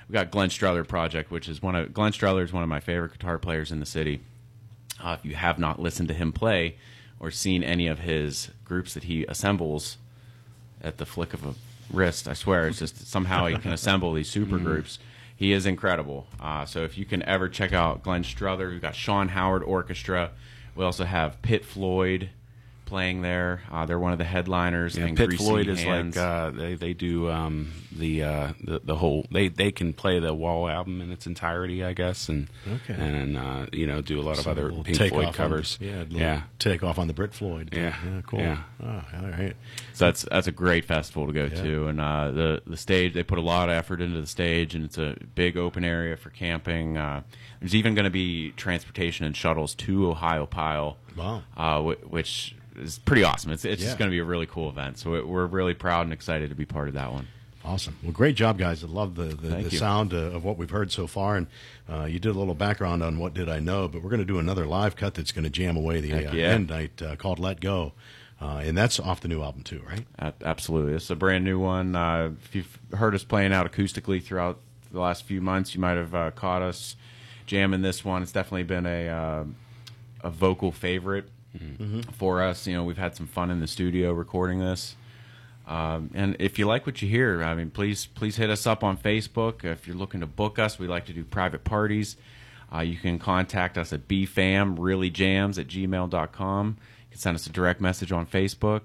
we got Glenn Streller Project, which is Glenn Streller is one of my favorite guitar players in the city. If you have not listened to him play or seen any of his groups that he assembles at the flick of a wrist, I swear, it's just somehow he can assemble these super groups. He is incredible. So if you can ever check out Glenn Streller, we've got Sean Howard Orchestra. We also have Pit Floyd playing there. They're one of the headliners. Yeah, and Pit Greasy Floyd is Hands. like they do the whole they can play the Wall album in its entirety, I guess, and do a lot of other Pink Floyd covers. Take off on the Brit Floyd. Yeah, cool. Yeah. Oh, all right. So that's a great festival to go to, and the stage, they put a lot of effort into the stage, and it's a big open area for camping. There's even going to be transportation and shuttles to Ohio Pile. Wow. Which is pretty awesome. It's just going to be a really cool event. So we're really proud and excited to be part of that one. Awesome. Well, great job, guys. I love the sound of what we've heard so far. And you did a little background on What Did I Know, but we're going to do another live cut that's going to jam away the end night called Let Go. And that's off the new album, too, right? Absolutely. It's a brand new one. If you've heard us playing out acoustically throughout the last few months, you might have caught us jamming this one. It's definitely been a vocal favorite for us. We've had some fun in the studio recording this. And if you like what you hear, I mean, please hit us up on Facebook. If you're looking to book us, we like to do private parties. You can contact us at bfamreallyjams@gmail.com. You can send us a direct message on Facebook.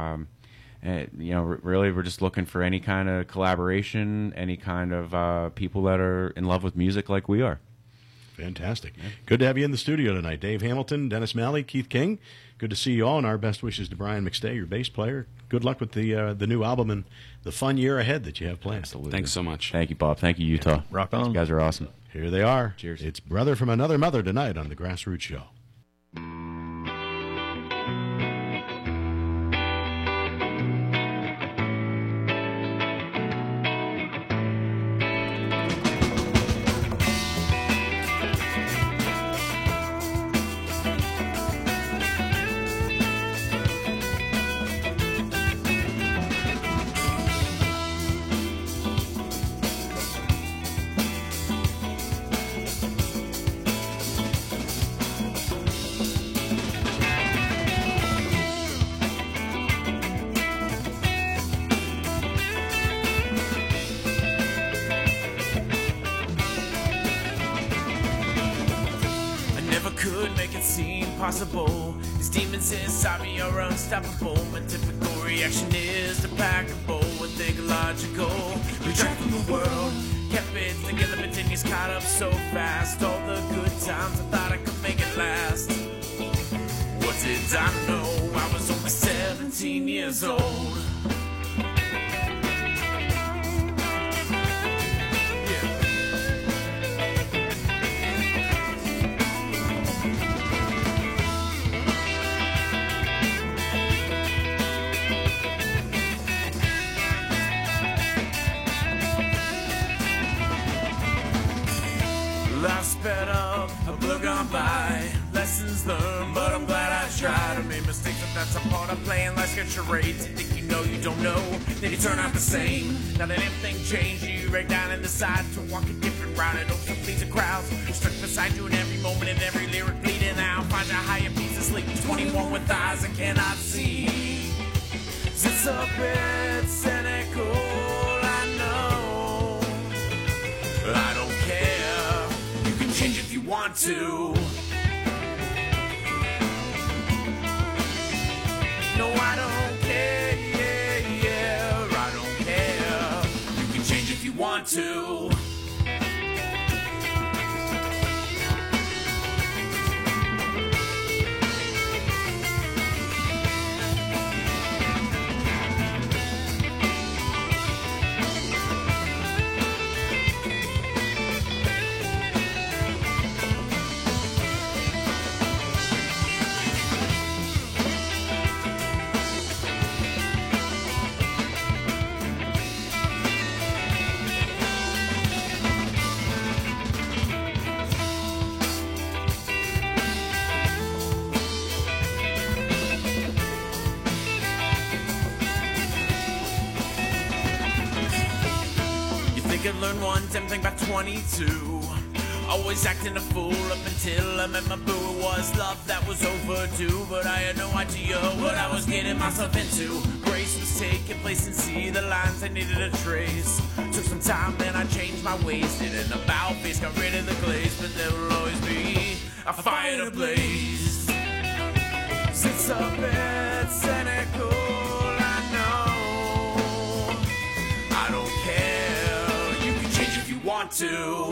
Really, we're just looking for any kind of collaboration, any kind of people that are in love with music like we are. Fantastic. Good to have you in the studio tonight. Dave Hamilton, Dennis Malley, Keith King. Good to see you all, and our best wishes to Brian McStay, your bass player. Good luck with the new album and the fun year ahead that you have planned. Absolutely. Thanks so much. Thank you, Bob. Thank you, Utah. Yeah. Rock on. You guys are awesome. Here they are. Cheers. It's Brother from Another Mother tonight on The Grassroots Show. Impossible. These demons inside me are unstoppable. My typical reaction is to pack a bowl and think logical. Retract from the world, kept it together, but then he's caught up so fast. All the good times I thought I could make it last. What did I know? I was only 17 years old. Life sped up, a blur gone by. Lessons learned, but I'm glad I tried. I made mistakes, but that's a part of playing life's a charade. You think you know, you don't know, then you turn out the same. Now that everything changed, you break down and decide to walk a different route. It hopes to please the crowds stuck beside you in every moment and every lyric bleeding out. Find a higher peace of sleep. 21 with eyes I cannot see. It's a bit cynical, I know. I don't care. You can change if you want to. No, I don't care. I don't care. You can change if you want to. We could learn one damn thing by 22. Always acting a fool up until I met my boo. It was love that was overdue, but I had no idea what I was getting myself into. Grace was taking place and see the lines I needed to trace. Took some time, then I changed my ways. Did an about face, got rid of the glaze, but there will always be a fire to blaze. It's a bit cynical, I know. I don't care, you can change if you want to.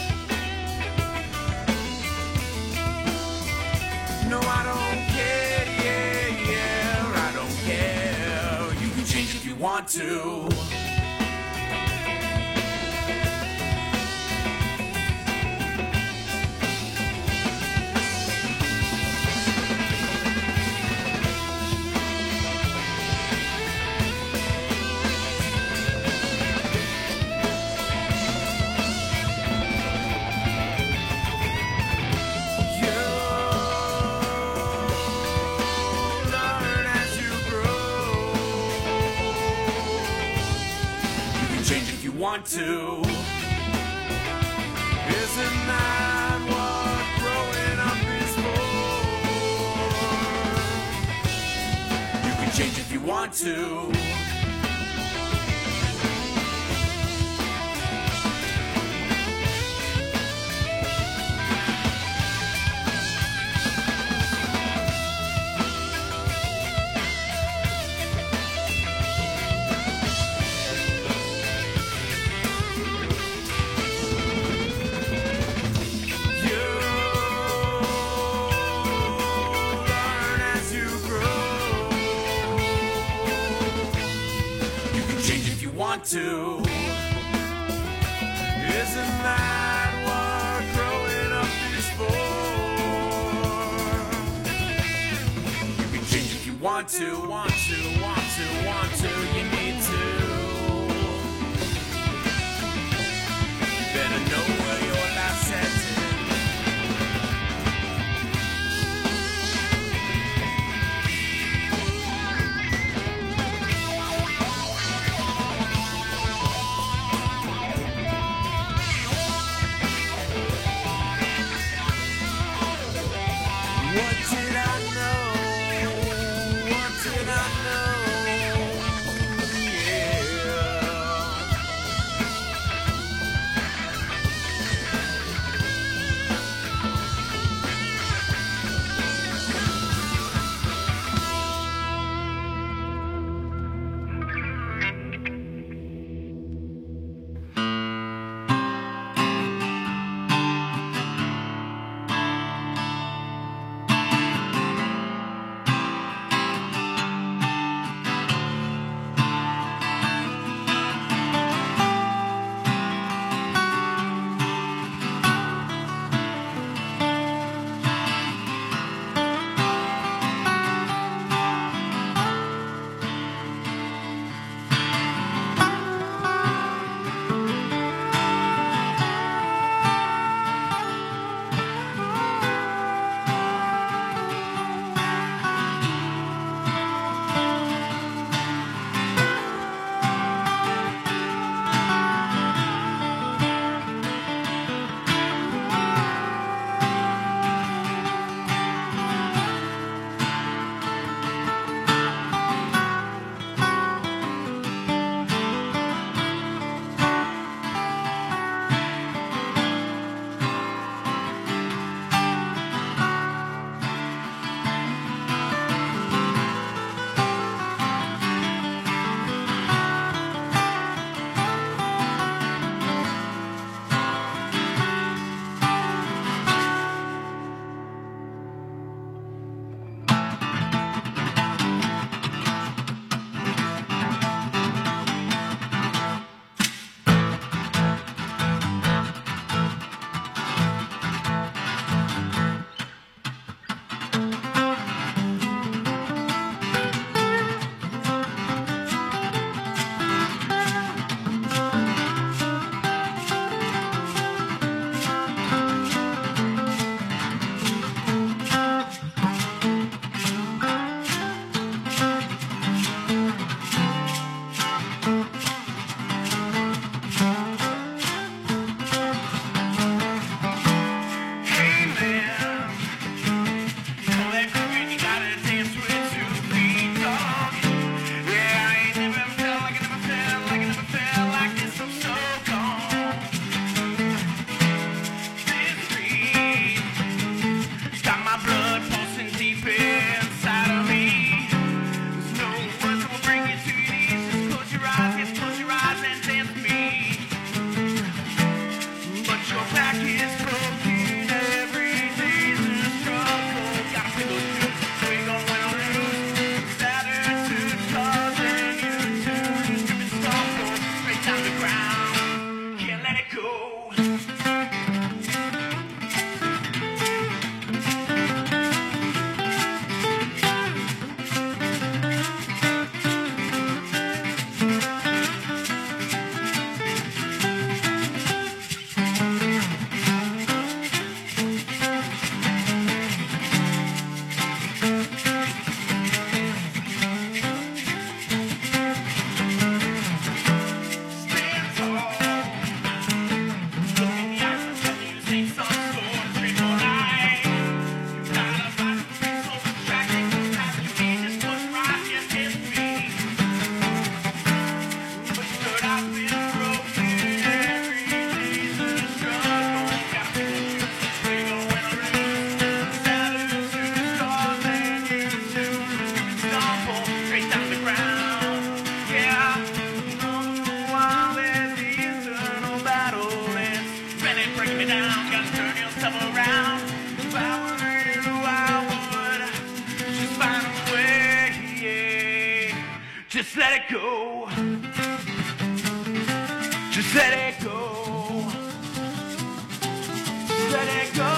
No, I don't care, yeah, yeah, I don't care. You can change if you want to. Want to. Isn't that what growing up is for? You can change if you want to. To. Isn't that what growing up is for? You can change if you want to, want to, want to, want to, you need to. You better know where your life's headed. Just let it go. Just let it go. Just let it go.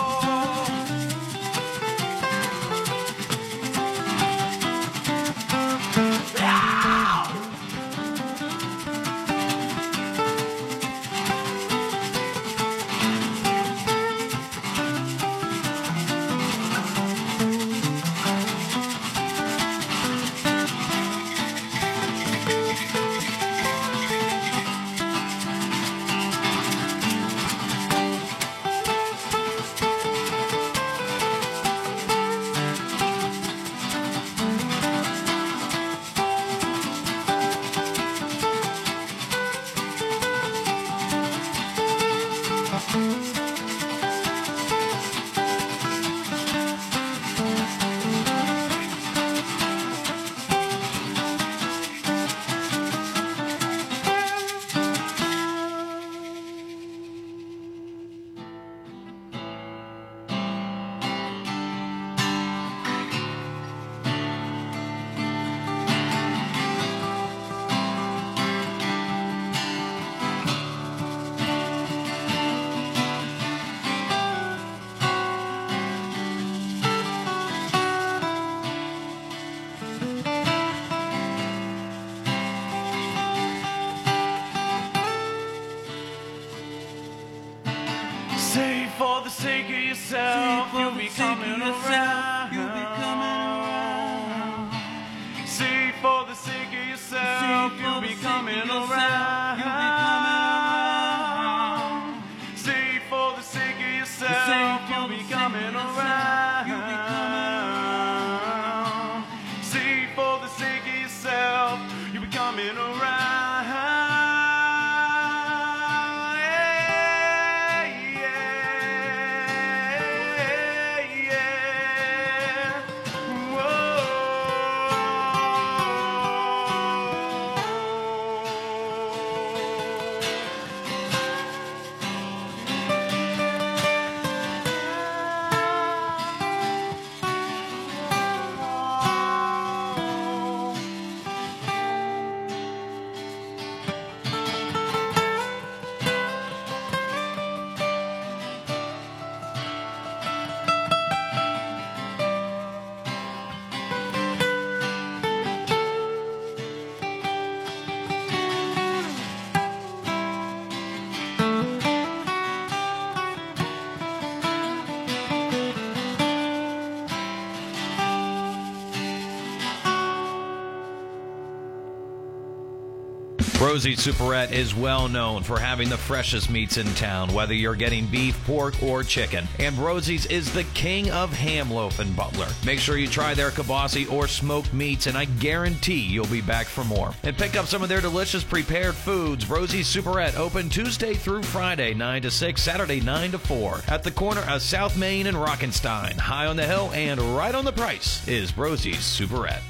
Say for the sake of yourself, you'll be coming around. Say for the sake of yourself, you'll be coming around. Say for the sake of yourself, you'll be coming around. Say for the sake of yourself, you'll be coming around. Rosie's Superette is well known for having the freshest meats in town, whether you're getting beef, pork, or chicken. And Rosie's is the king of ham loaf in Butler. Make sure you try their kibasi or smoked meats, and I guarantee you'll be back for more. And pick up some of their delicious prepared foods. Rosie's Superette, open Tuesday through Friday, 9 to 6, Saturday, 9 to 4. At the corner of South Main and Rockenstein. High on the hill and right on the price is Rosie's Superette.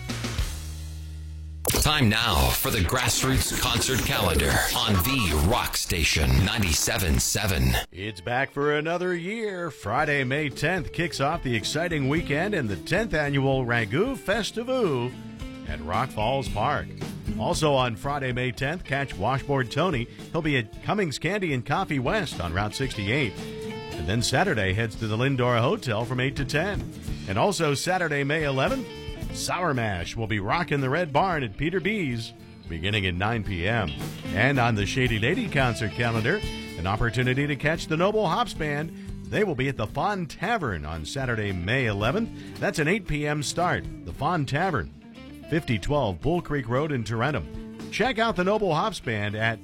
Time now for the Grassroots Concert Calendar on the Rock Station 97.7. It's back for another year. Friday, May 10th kicks off the exciting weekend in the 10th annual Ragu Festivu at Rock Falls Park. Also on Friday, May 10th, catch Washboard Tony. He'll be at Cummings Candy and Coffee West on Route 68. And then Saturday heads to the Lindor Hotel from 8 to 10. And also Saturday, May 11th, Sour Mash will be rocking the Red Barn at Peter B's beginning at 9 p.m. And on the Shady Lady concert calendar, an opportunity to catch the Noble Hops Band. They will be at the Fawn Tavern on Saturday, May 11th. That's an 8 p.m. start. The Fawn Tavern, 5012 Bull Creek Road in Tarentum. Check out the Noble Hops Band at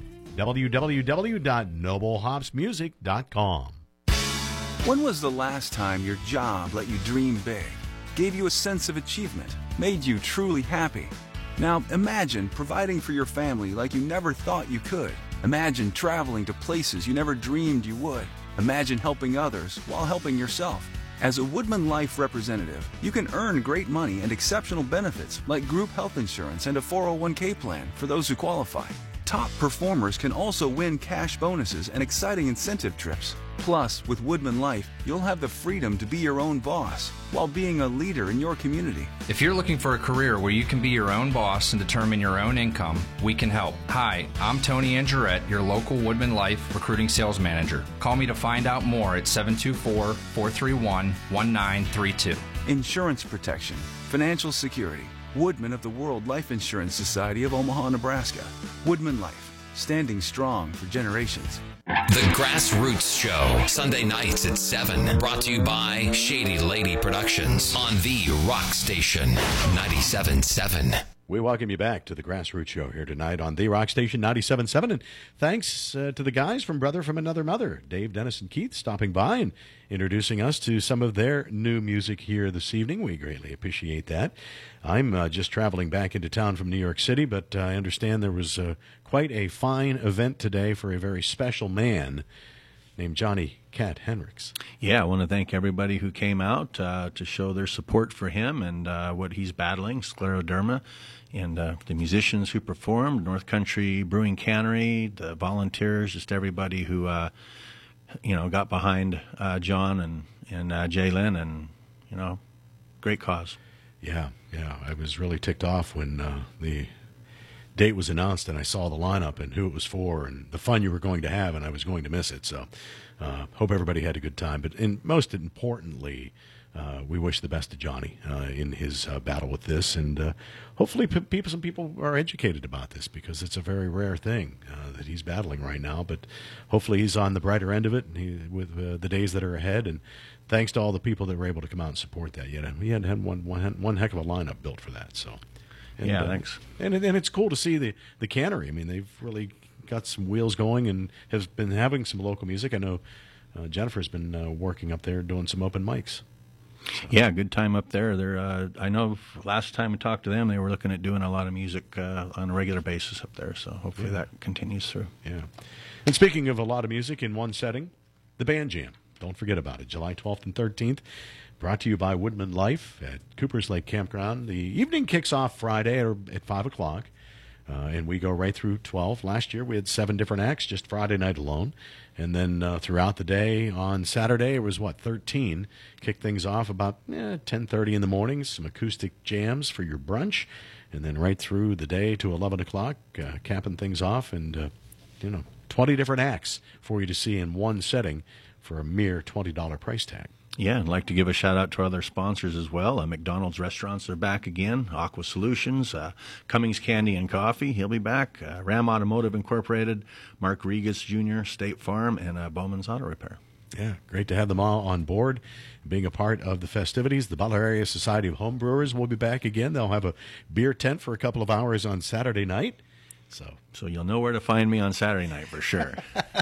www.noblehopsmusic.com. When was the last time your job let you dream big, gave you a sense of achievement, made you truly happy? Now imagine providing for your family like you never thought you could. Imagine traveling to places you never dreamed you would. Imagine helping others while helping yourself. As a Woodman Life representative, you can earn great money and exceptional benefits like group health insurance and a 401k plan for those who qualify. Top performers can also win cash bonuses and exciting incentive trips. Plus, with Woodman Life, you'll have the freedom to be your own boss while being a leader in your community. If you're looking for a career where you can be your own boss and determine your own income, we can help. Hi, I'm Tony Angerette, your local Woodman Life recruiting sales manager. Call me to find out more at 724-431-1932. Insurance protection, financial security. Woodman of the World Life Insurance Society of Omaha, Nebraska. Woodman Life, standing strong for generations. The Grassroots Show, Sunday nights at 7. Brought to you by Shady Lady Productions on the Rock Station 97.7. We welcome you back to the Grassroots Show here tonight on the Rock Station 97.7. And thanks to the guys from Brother from Another Mother, Dave, Dennis, and Keith, stopping by and introducing us to some of their new music here this evening. We greatly appreciate that. I'm just traveling back into town from New York City, but I understand there was quite a fine event today for a very special man named Johnny Cat Hendricks. Yeah, I want to thank everybody who came out to show their support for him and what he's battling, scleroderma, and the musicians who performed, North Country Brewing Cannery, the volunteers, just everybody who got behind John and Jalen, and great cause. Yeah, I was really ticked off when the date was announced and I saw the lineup and who it was for and the fun you were going to have, and I was going to miss it. So hope everybody had a good time. But most importantly, we wish the best to Johnny in his battle with this, and hopefully some people are educated about this, because it's a very rare thing that he's battling right now. But hopefully he's on the brighter end of it with the days that are ahead. And thanks to all the people that were able to come out and support that. We had one heck of a lineup built for that. So. And, thanks. And it's cool to see the cannery. I mean, they've really got some wheels going and has been having some local music. I know Jennifer's been working up there doing some open mics. So. Yeah, good time up there. I know last time we talked to them, they were looking at doing a lot of music on a regular basis up there. So hopefully that continues through. Yeah. And speaking of a lot of music in one setting, the Band Jam. Don't forget about it. July 12th and 13th. Brought to you by Woodman Life at Coopers Lake Campground. The evening kicks off Friday at 5 o'clock, and we go right through 12. Last year we had 7 different acts, just Friday night alone. And then throughout the day on Saturday, it was, 13. Kick things off about 10:30 in the morning, some acoustic jams for your brunch. And then right through the day to 11 o'clock, capping things off. And, 20 different acts for you to see in one setting for a mere $20 price tag. Yeah, I'd like to give a shout-out to our other sponsors as well. McDonald's restaurants are back again. Aqua Solutions, Cummings Candy and Coffee, he'll be back. Ram Automotive Incorporated, Mark Regas Jr., State Farm, and Bowman's Auto Repair. Yeah, great to have them all on board, being a part of the festivities. The Butler Area Society of Home Brewers will be back again. They'll have a beer tent for a couple of hours on Saturday night. So you'll know where to find me on Saturday night for sure.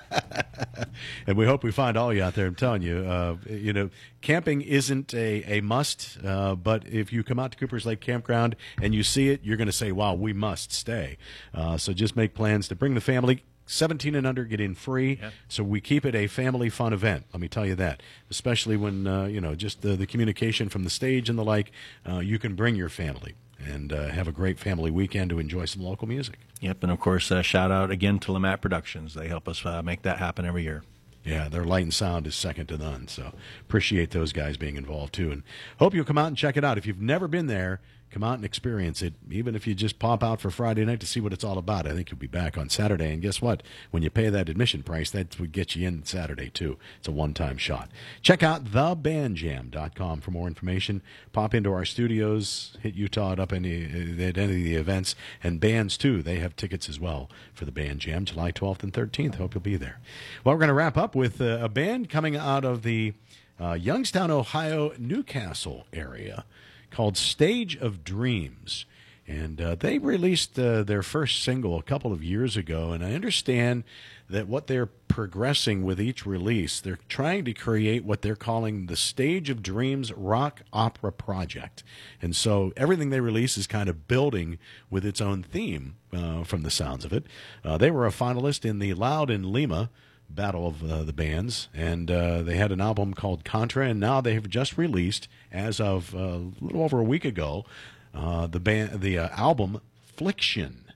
And we hope we find all you out there. I'm telling you, camping isn't a must, but if you come out to Coopers Lake Campground and you see it, you're going to say, wow, we must stay. So just make plans to bring the family. 17 and under get in free, so we keep it a family fun event. Let me tell you that, especially when, just the communication from the stage and the like, you can bring your family and have a great family weekend to enjoy some local music. Yep, and of course, shout out again to Lamat Productions. They help us make that happen every year. Yeah, their light and sound is second to none, so appreciate those guys being involved too. And hope you'll come out and check it out. If you've never been there, come out and experience it, even if you just pop out for Friday night to see what it's all about. I think you'll be back on Saturday. And guess what? When you pay that admission price, that would get you in Saturday, too. It's a one-time shot. Check out thebandjam.com for more information. Pop into our studios, hit Utah at any of the events. And bands, too. They have tickets as well for the Band Jam, July 12th and 13th. Hope you'll be there. Well, we're going to wrap up with a band coming out of the Youngstown, Ohio, Newcastle area, called Stage of Dreams. And they released their first single a couple of years ago, and I understand that what they're progressing with each release, they're trying to create what they're calling the Stage of Dreams Rock Opera Project. And so everything they release is kind of building with its own theme from the sounds of it. They were a finalist in the Loud in Lima Battle of the Bands, and they had an album called Contra, and now they have just released, as of a little over a week ago, the album Fliction.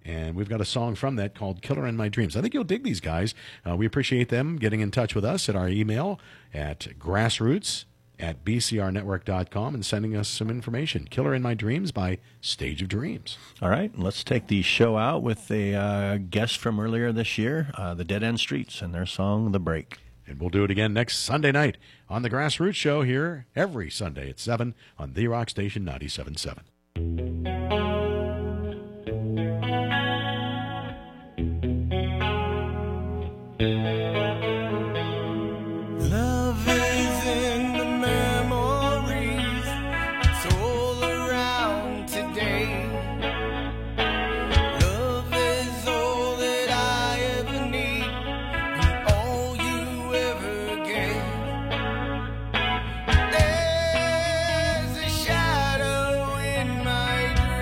And we've got a song from that called Killer in My Dreams. I think you'll dig these guys. We appreciate them getting in touch with us at our email at grassroots@bcrnetwork.com and sending us some information. Killer in My Dreams by Stage of Dreams. All right, let's take the show out with a guest from earlier this year, the Dead End Streets, and their song, The Break. And we'll do it again next Sunday night on the Grassroots Show here every Sunday at 7 on The Rock Station 97.7. Love is in the memories, it's all around today. Love is all that I ever need, and all you ever gave. There's a shadow in my dreams.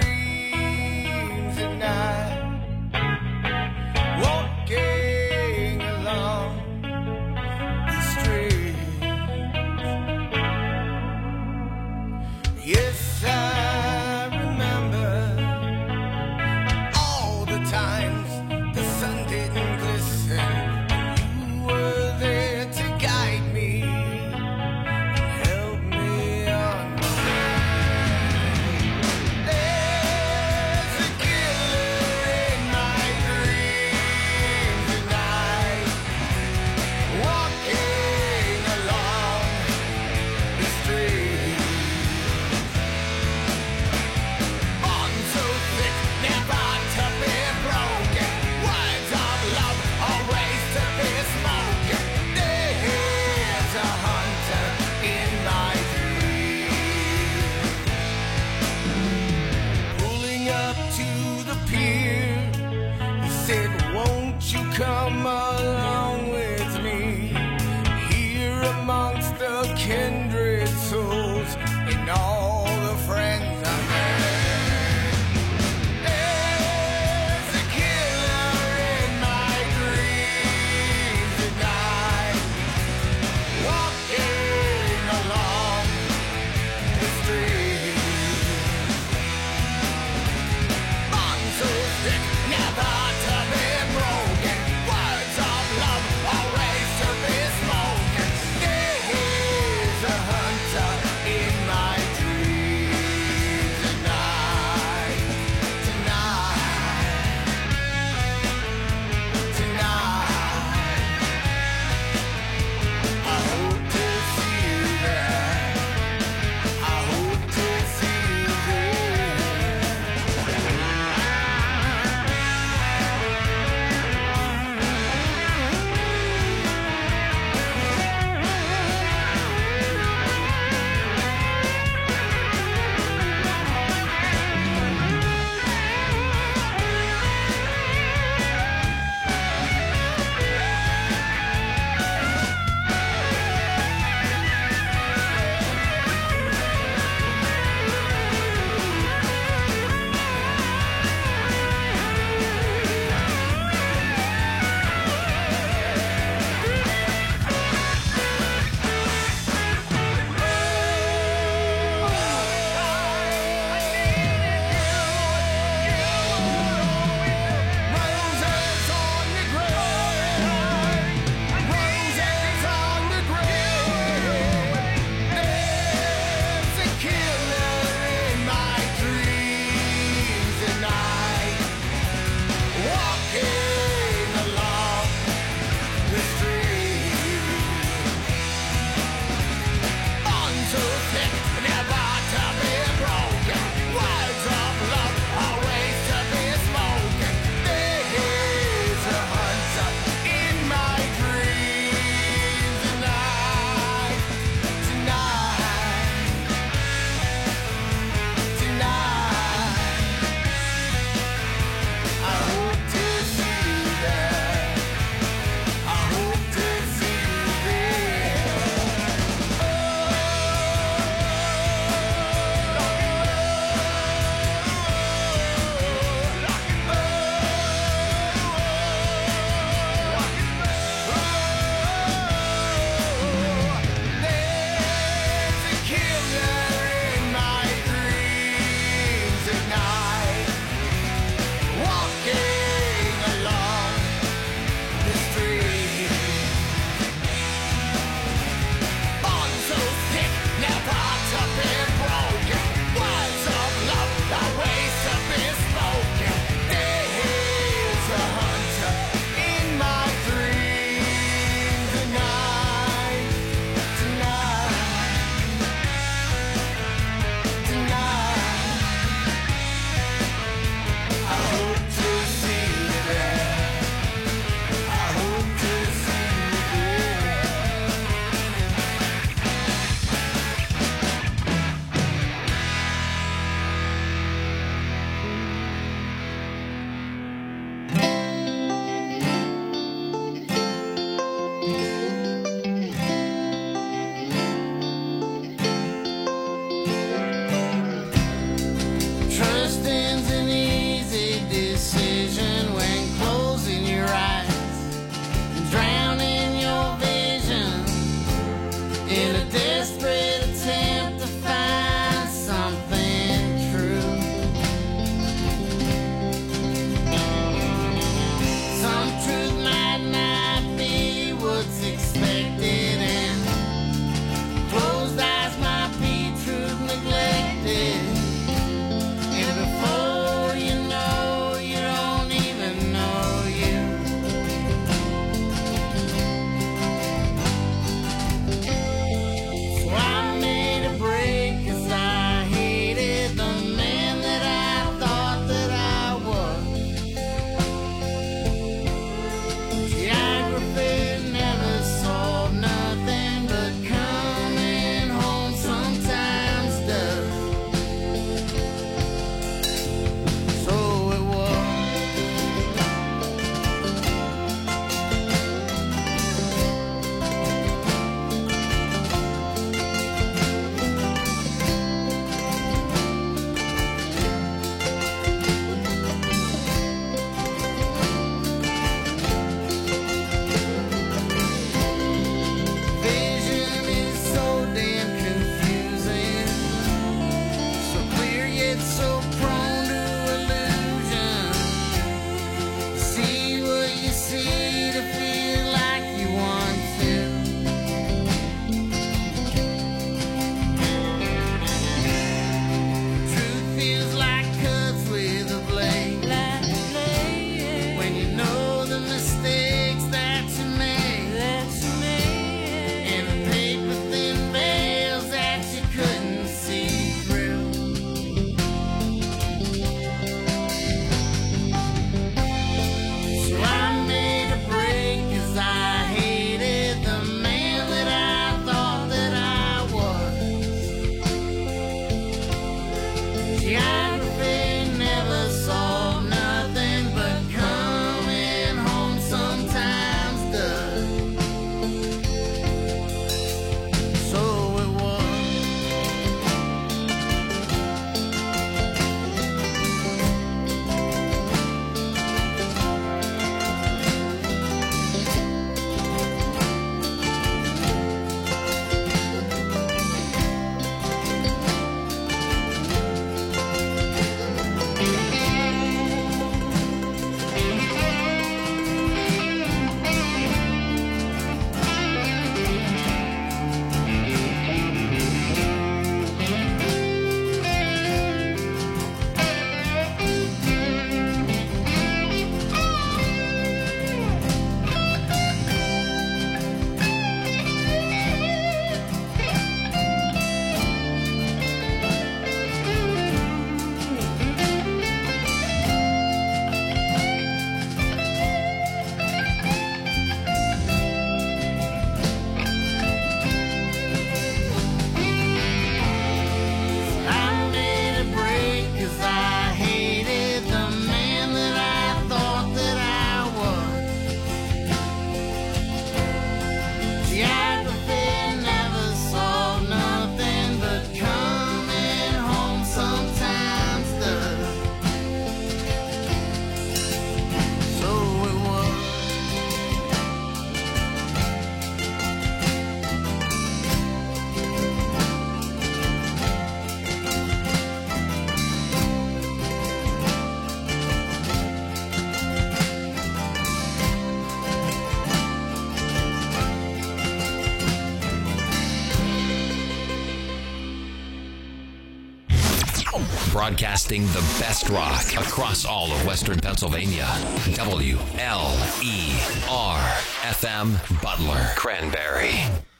broadcasting the best rock across all of Western Pennsylvania. WLER FM Butler, Cranberry.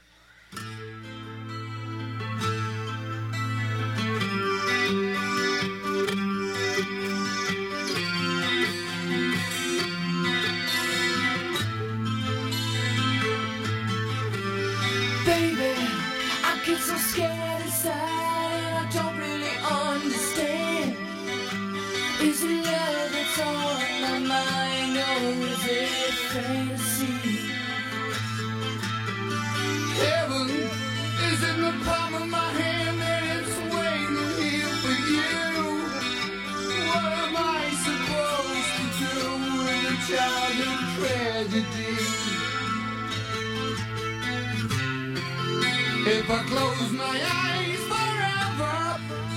Baby, I get so scared inside and I don't really understand. Is it love that's on my mind or is it fantasy? Heaven is in the palm of my hand and it's waiting here for you. What am I supposed to do with a childhood tragedy? If I close my eyes forever,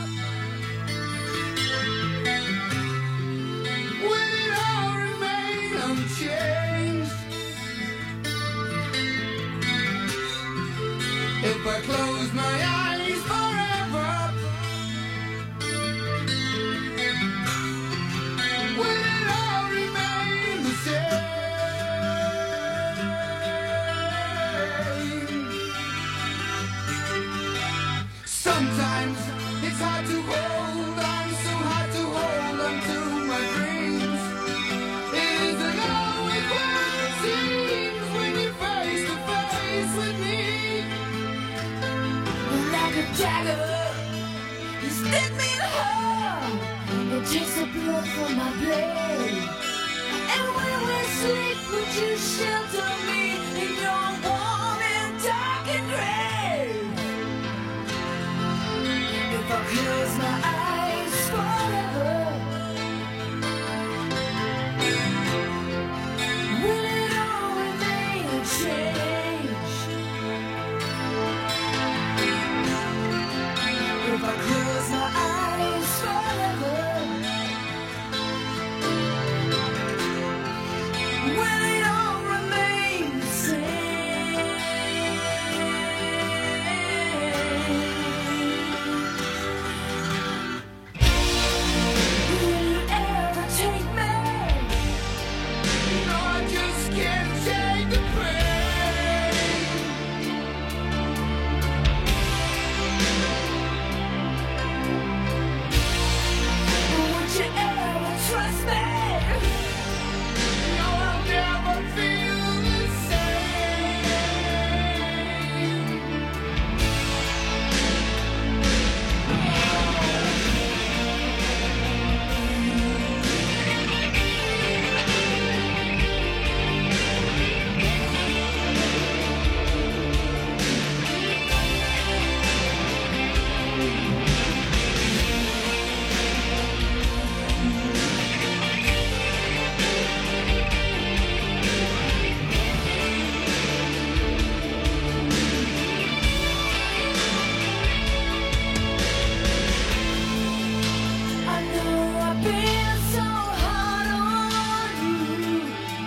will it all remain unchanged? If I close my eyes forever, will it all remain the same? Sometimes it's hard to hold on, so hard to hold on to my dreams. It isn't always what it seems when you're face to face with me. Like a dagger, you stick me in the heart and takes the blood from my blade. And when we sleep, would you shelter me in your warm and dark and grave? If I close my eyes forever, will it all remain unchanged? If I close my eyes forever, will it all remain the same? Will you ever take me? No, I just can't take the pain. Would you ever trust me? No, I'll never feel the same. I know I've been so hard on you.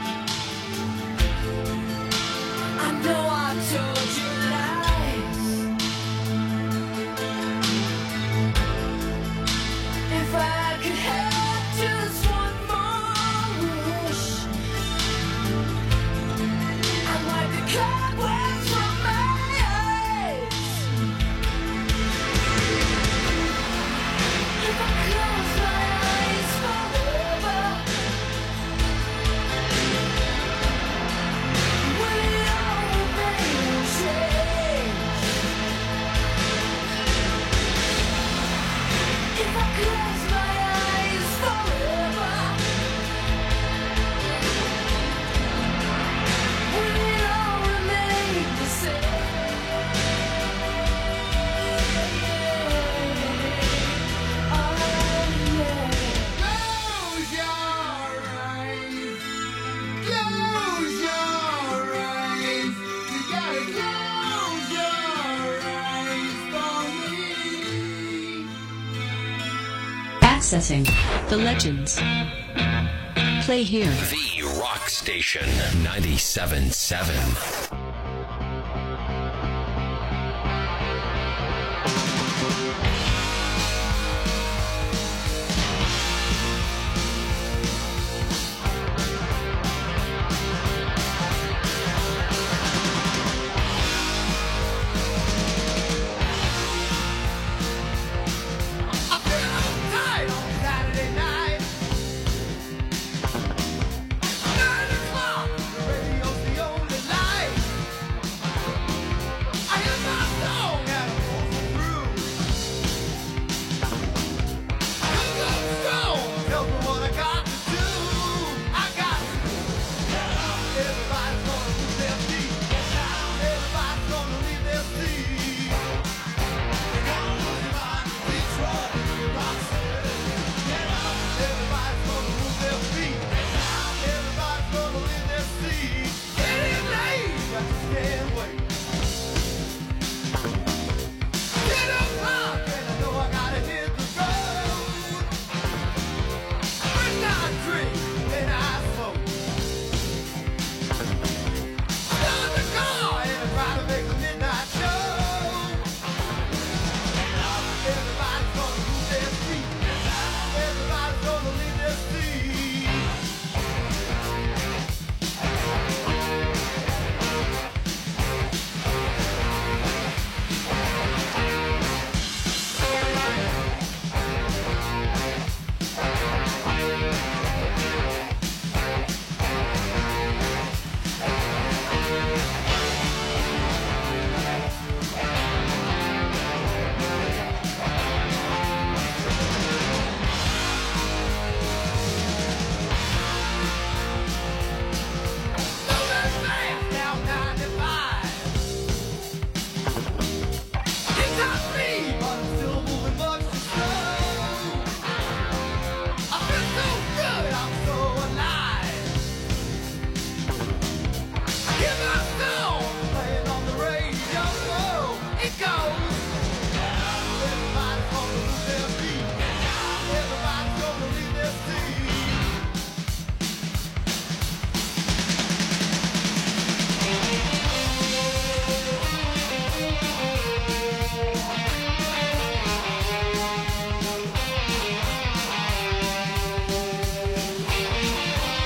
I know I told you lies. If I could have just one more wish, I'd wipe the cobwebs from my eyes. If I close my eyes forever, will it all remain unchanged? If I close my eyes forever, will it all remain the same? Close your eyes. Close your eyes. You gotta close your eyes for me. Accessing the legends. Play here. The Rock Station 97.7.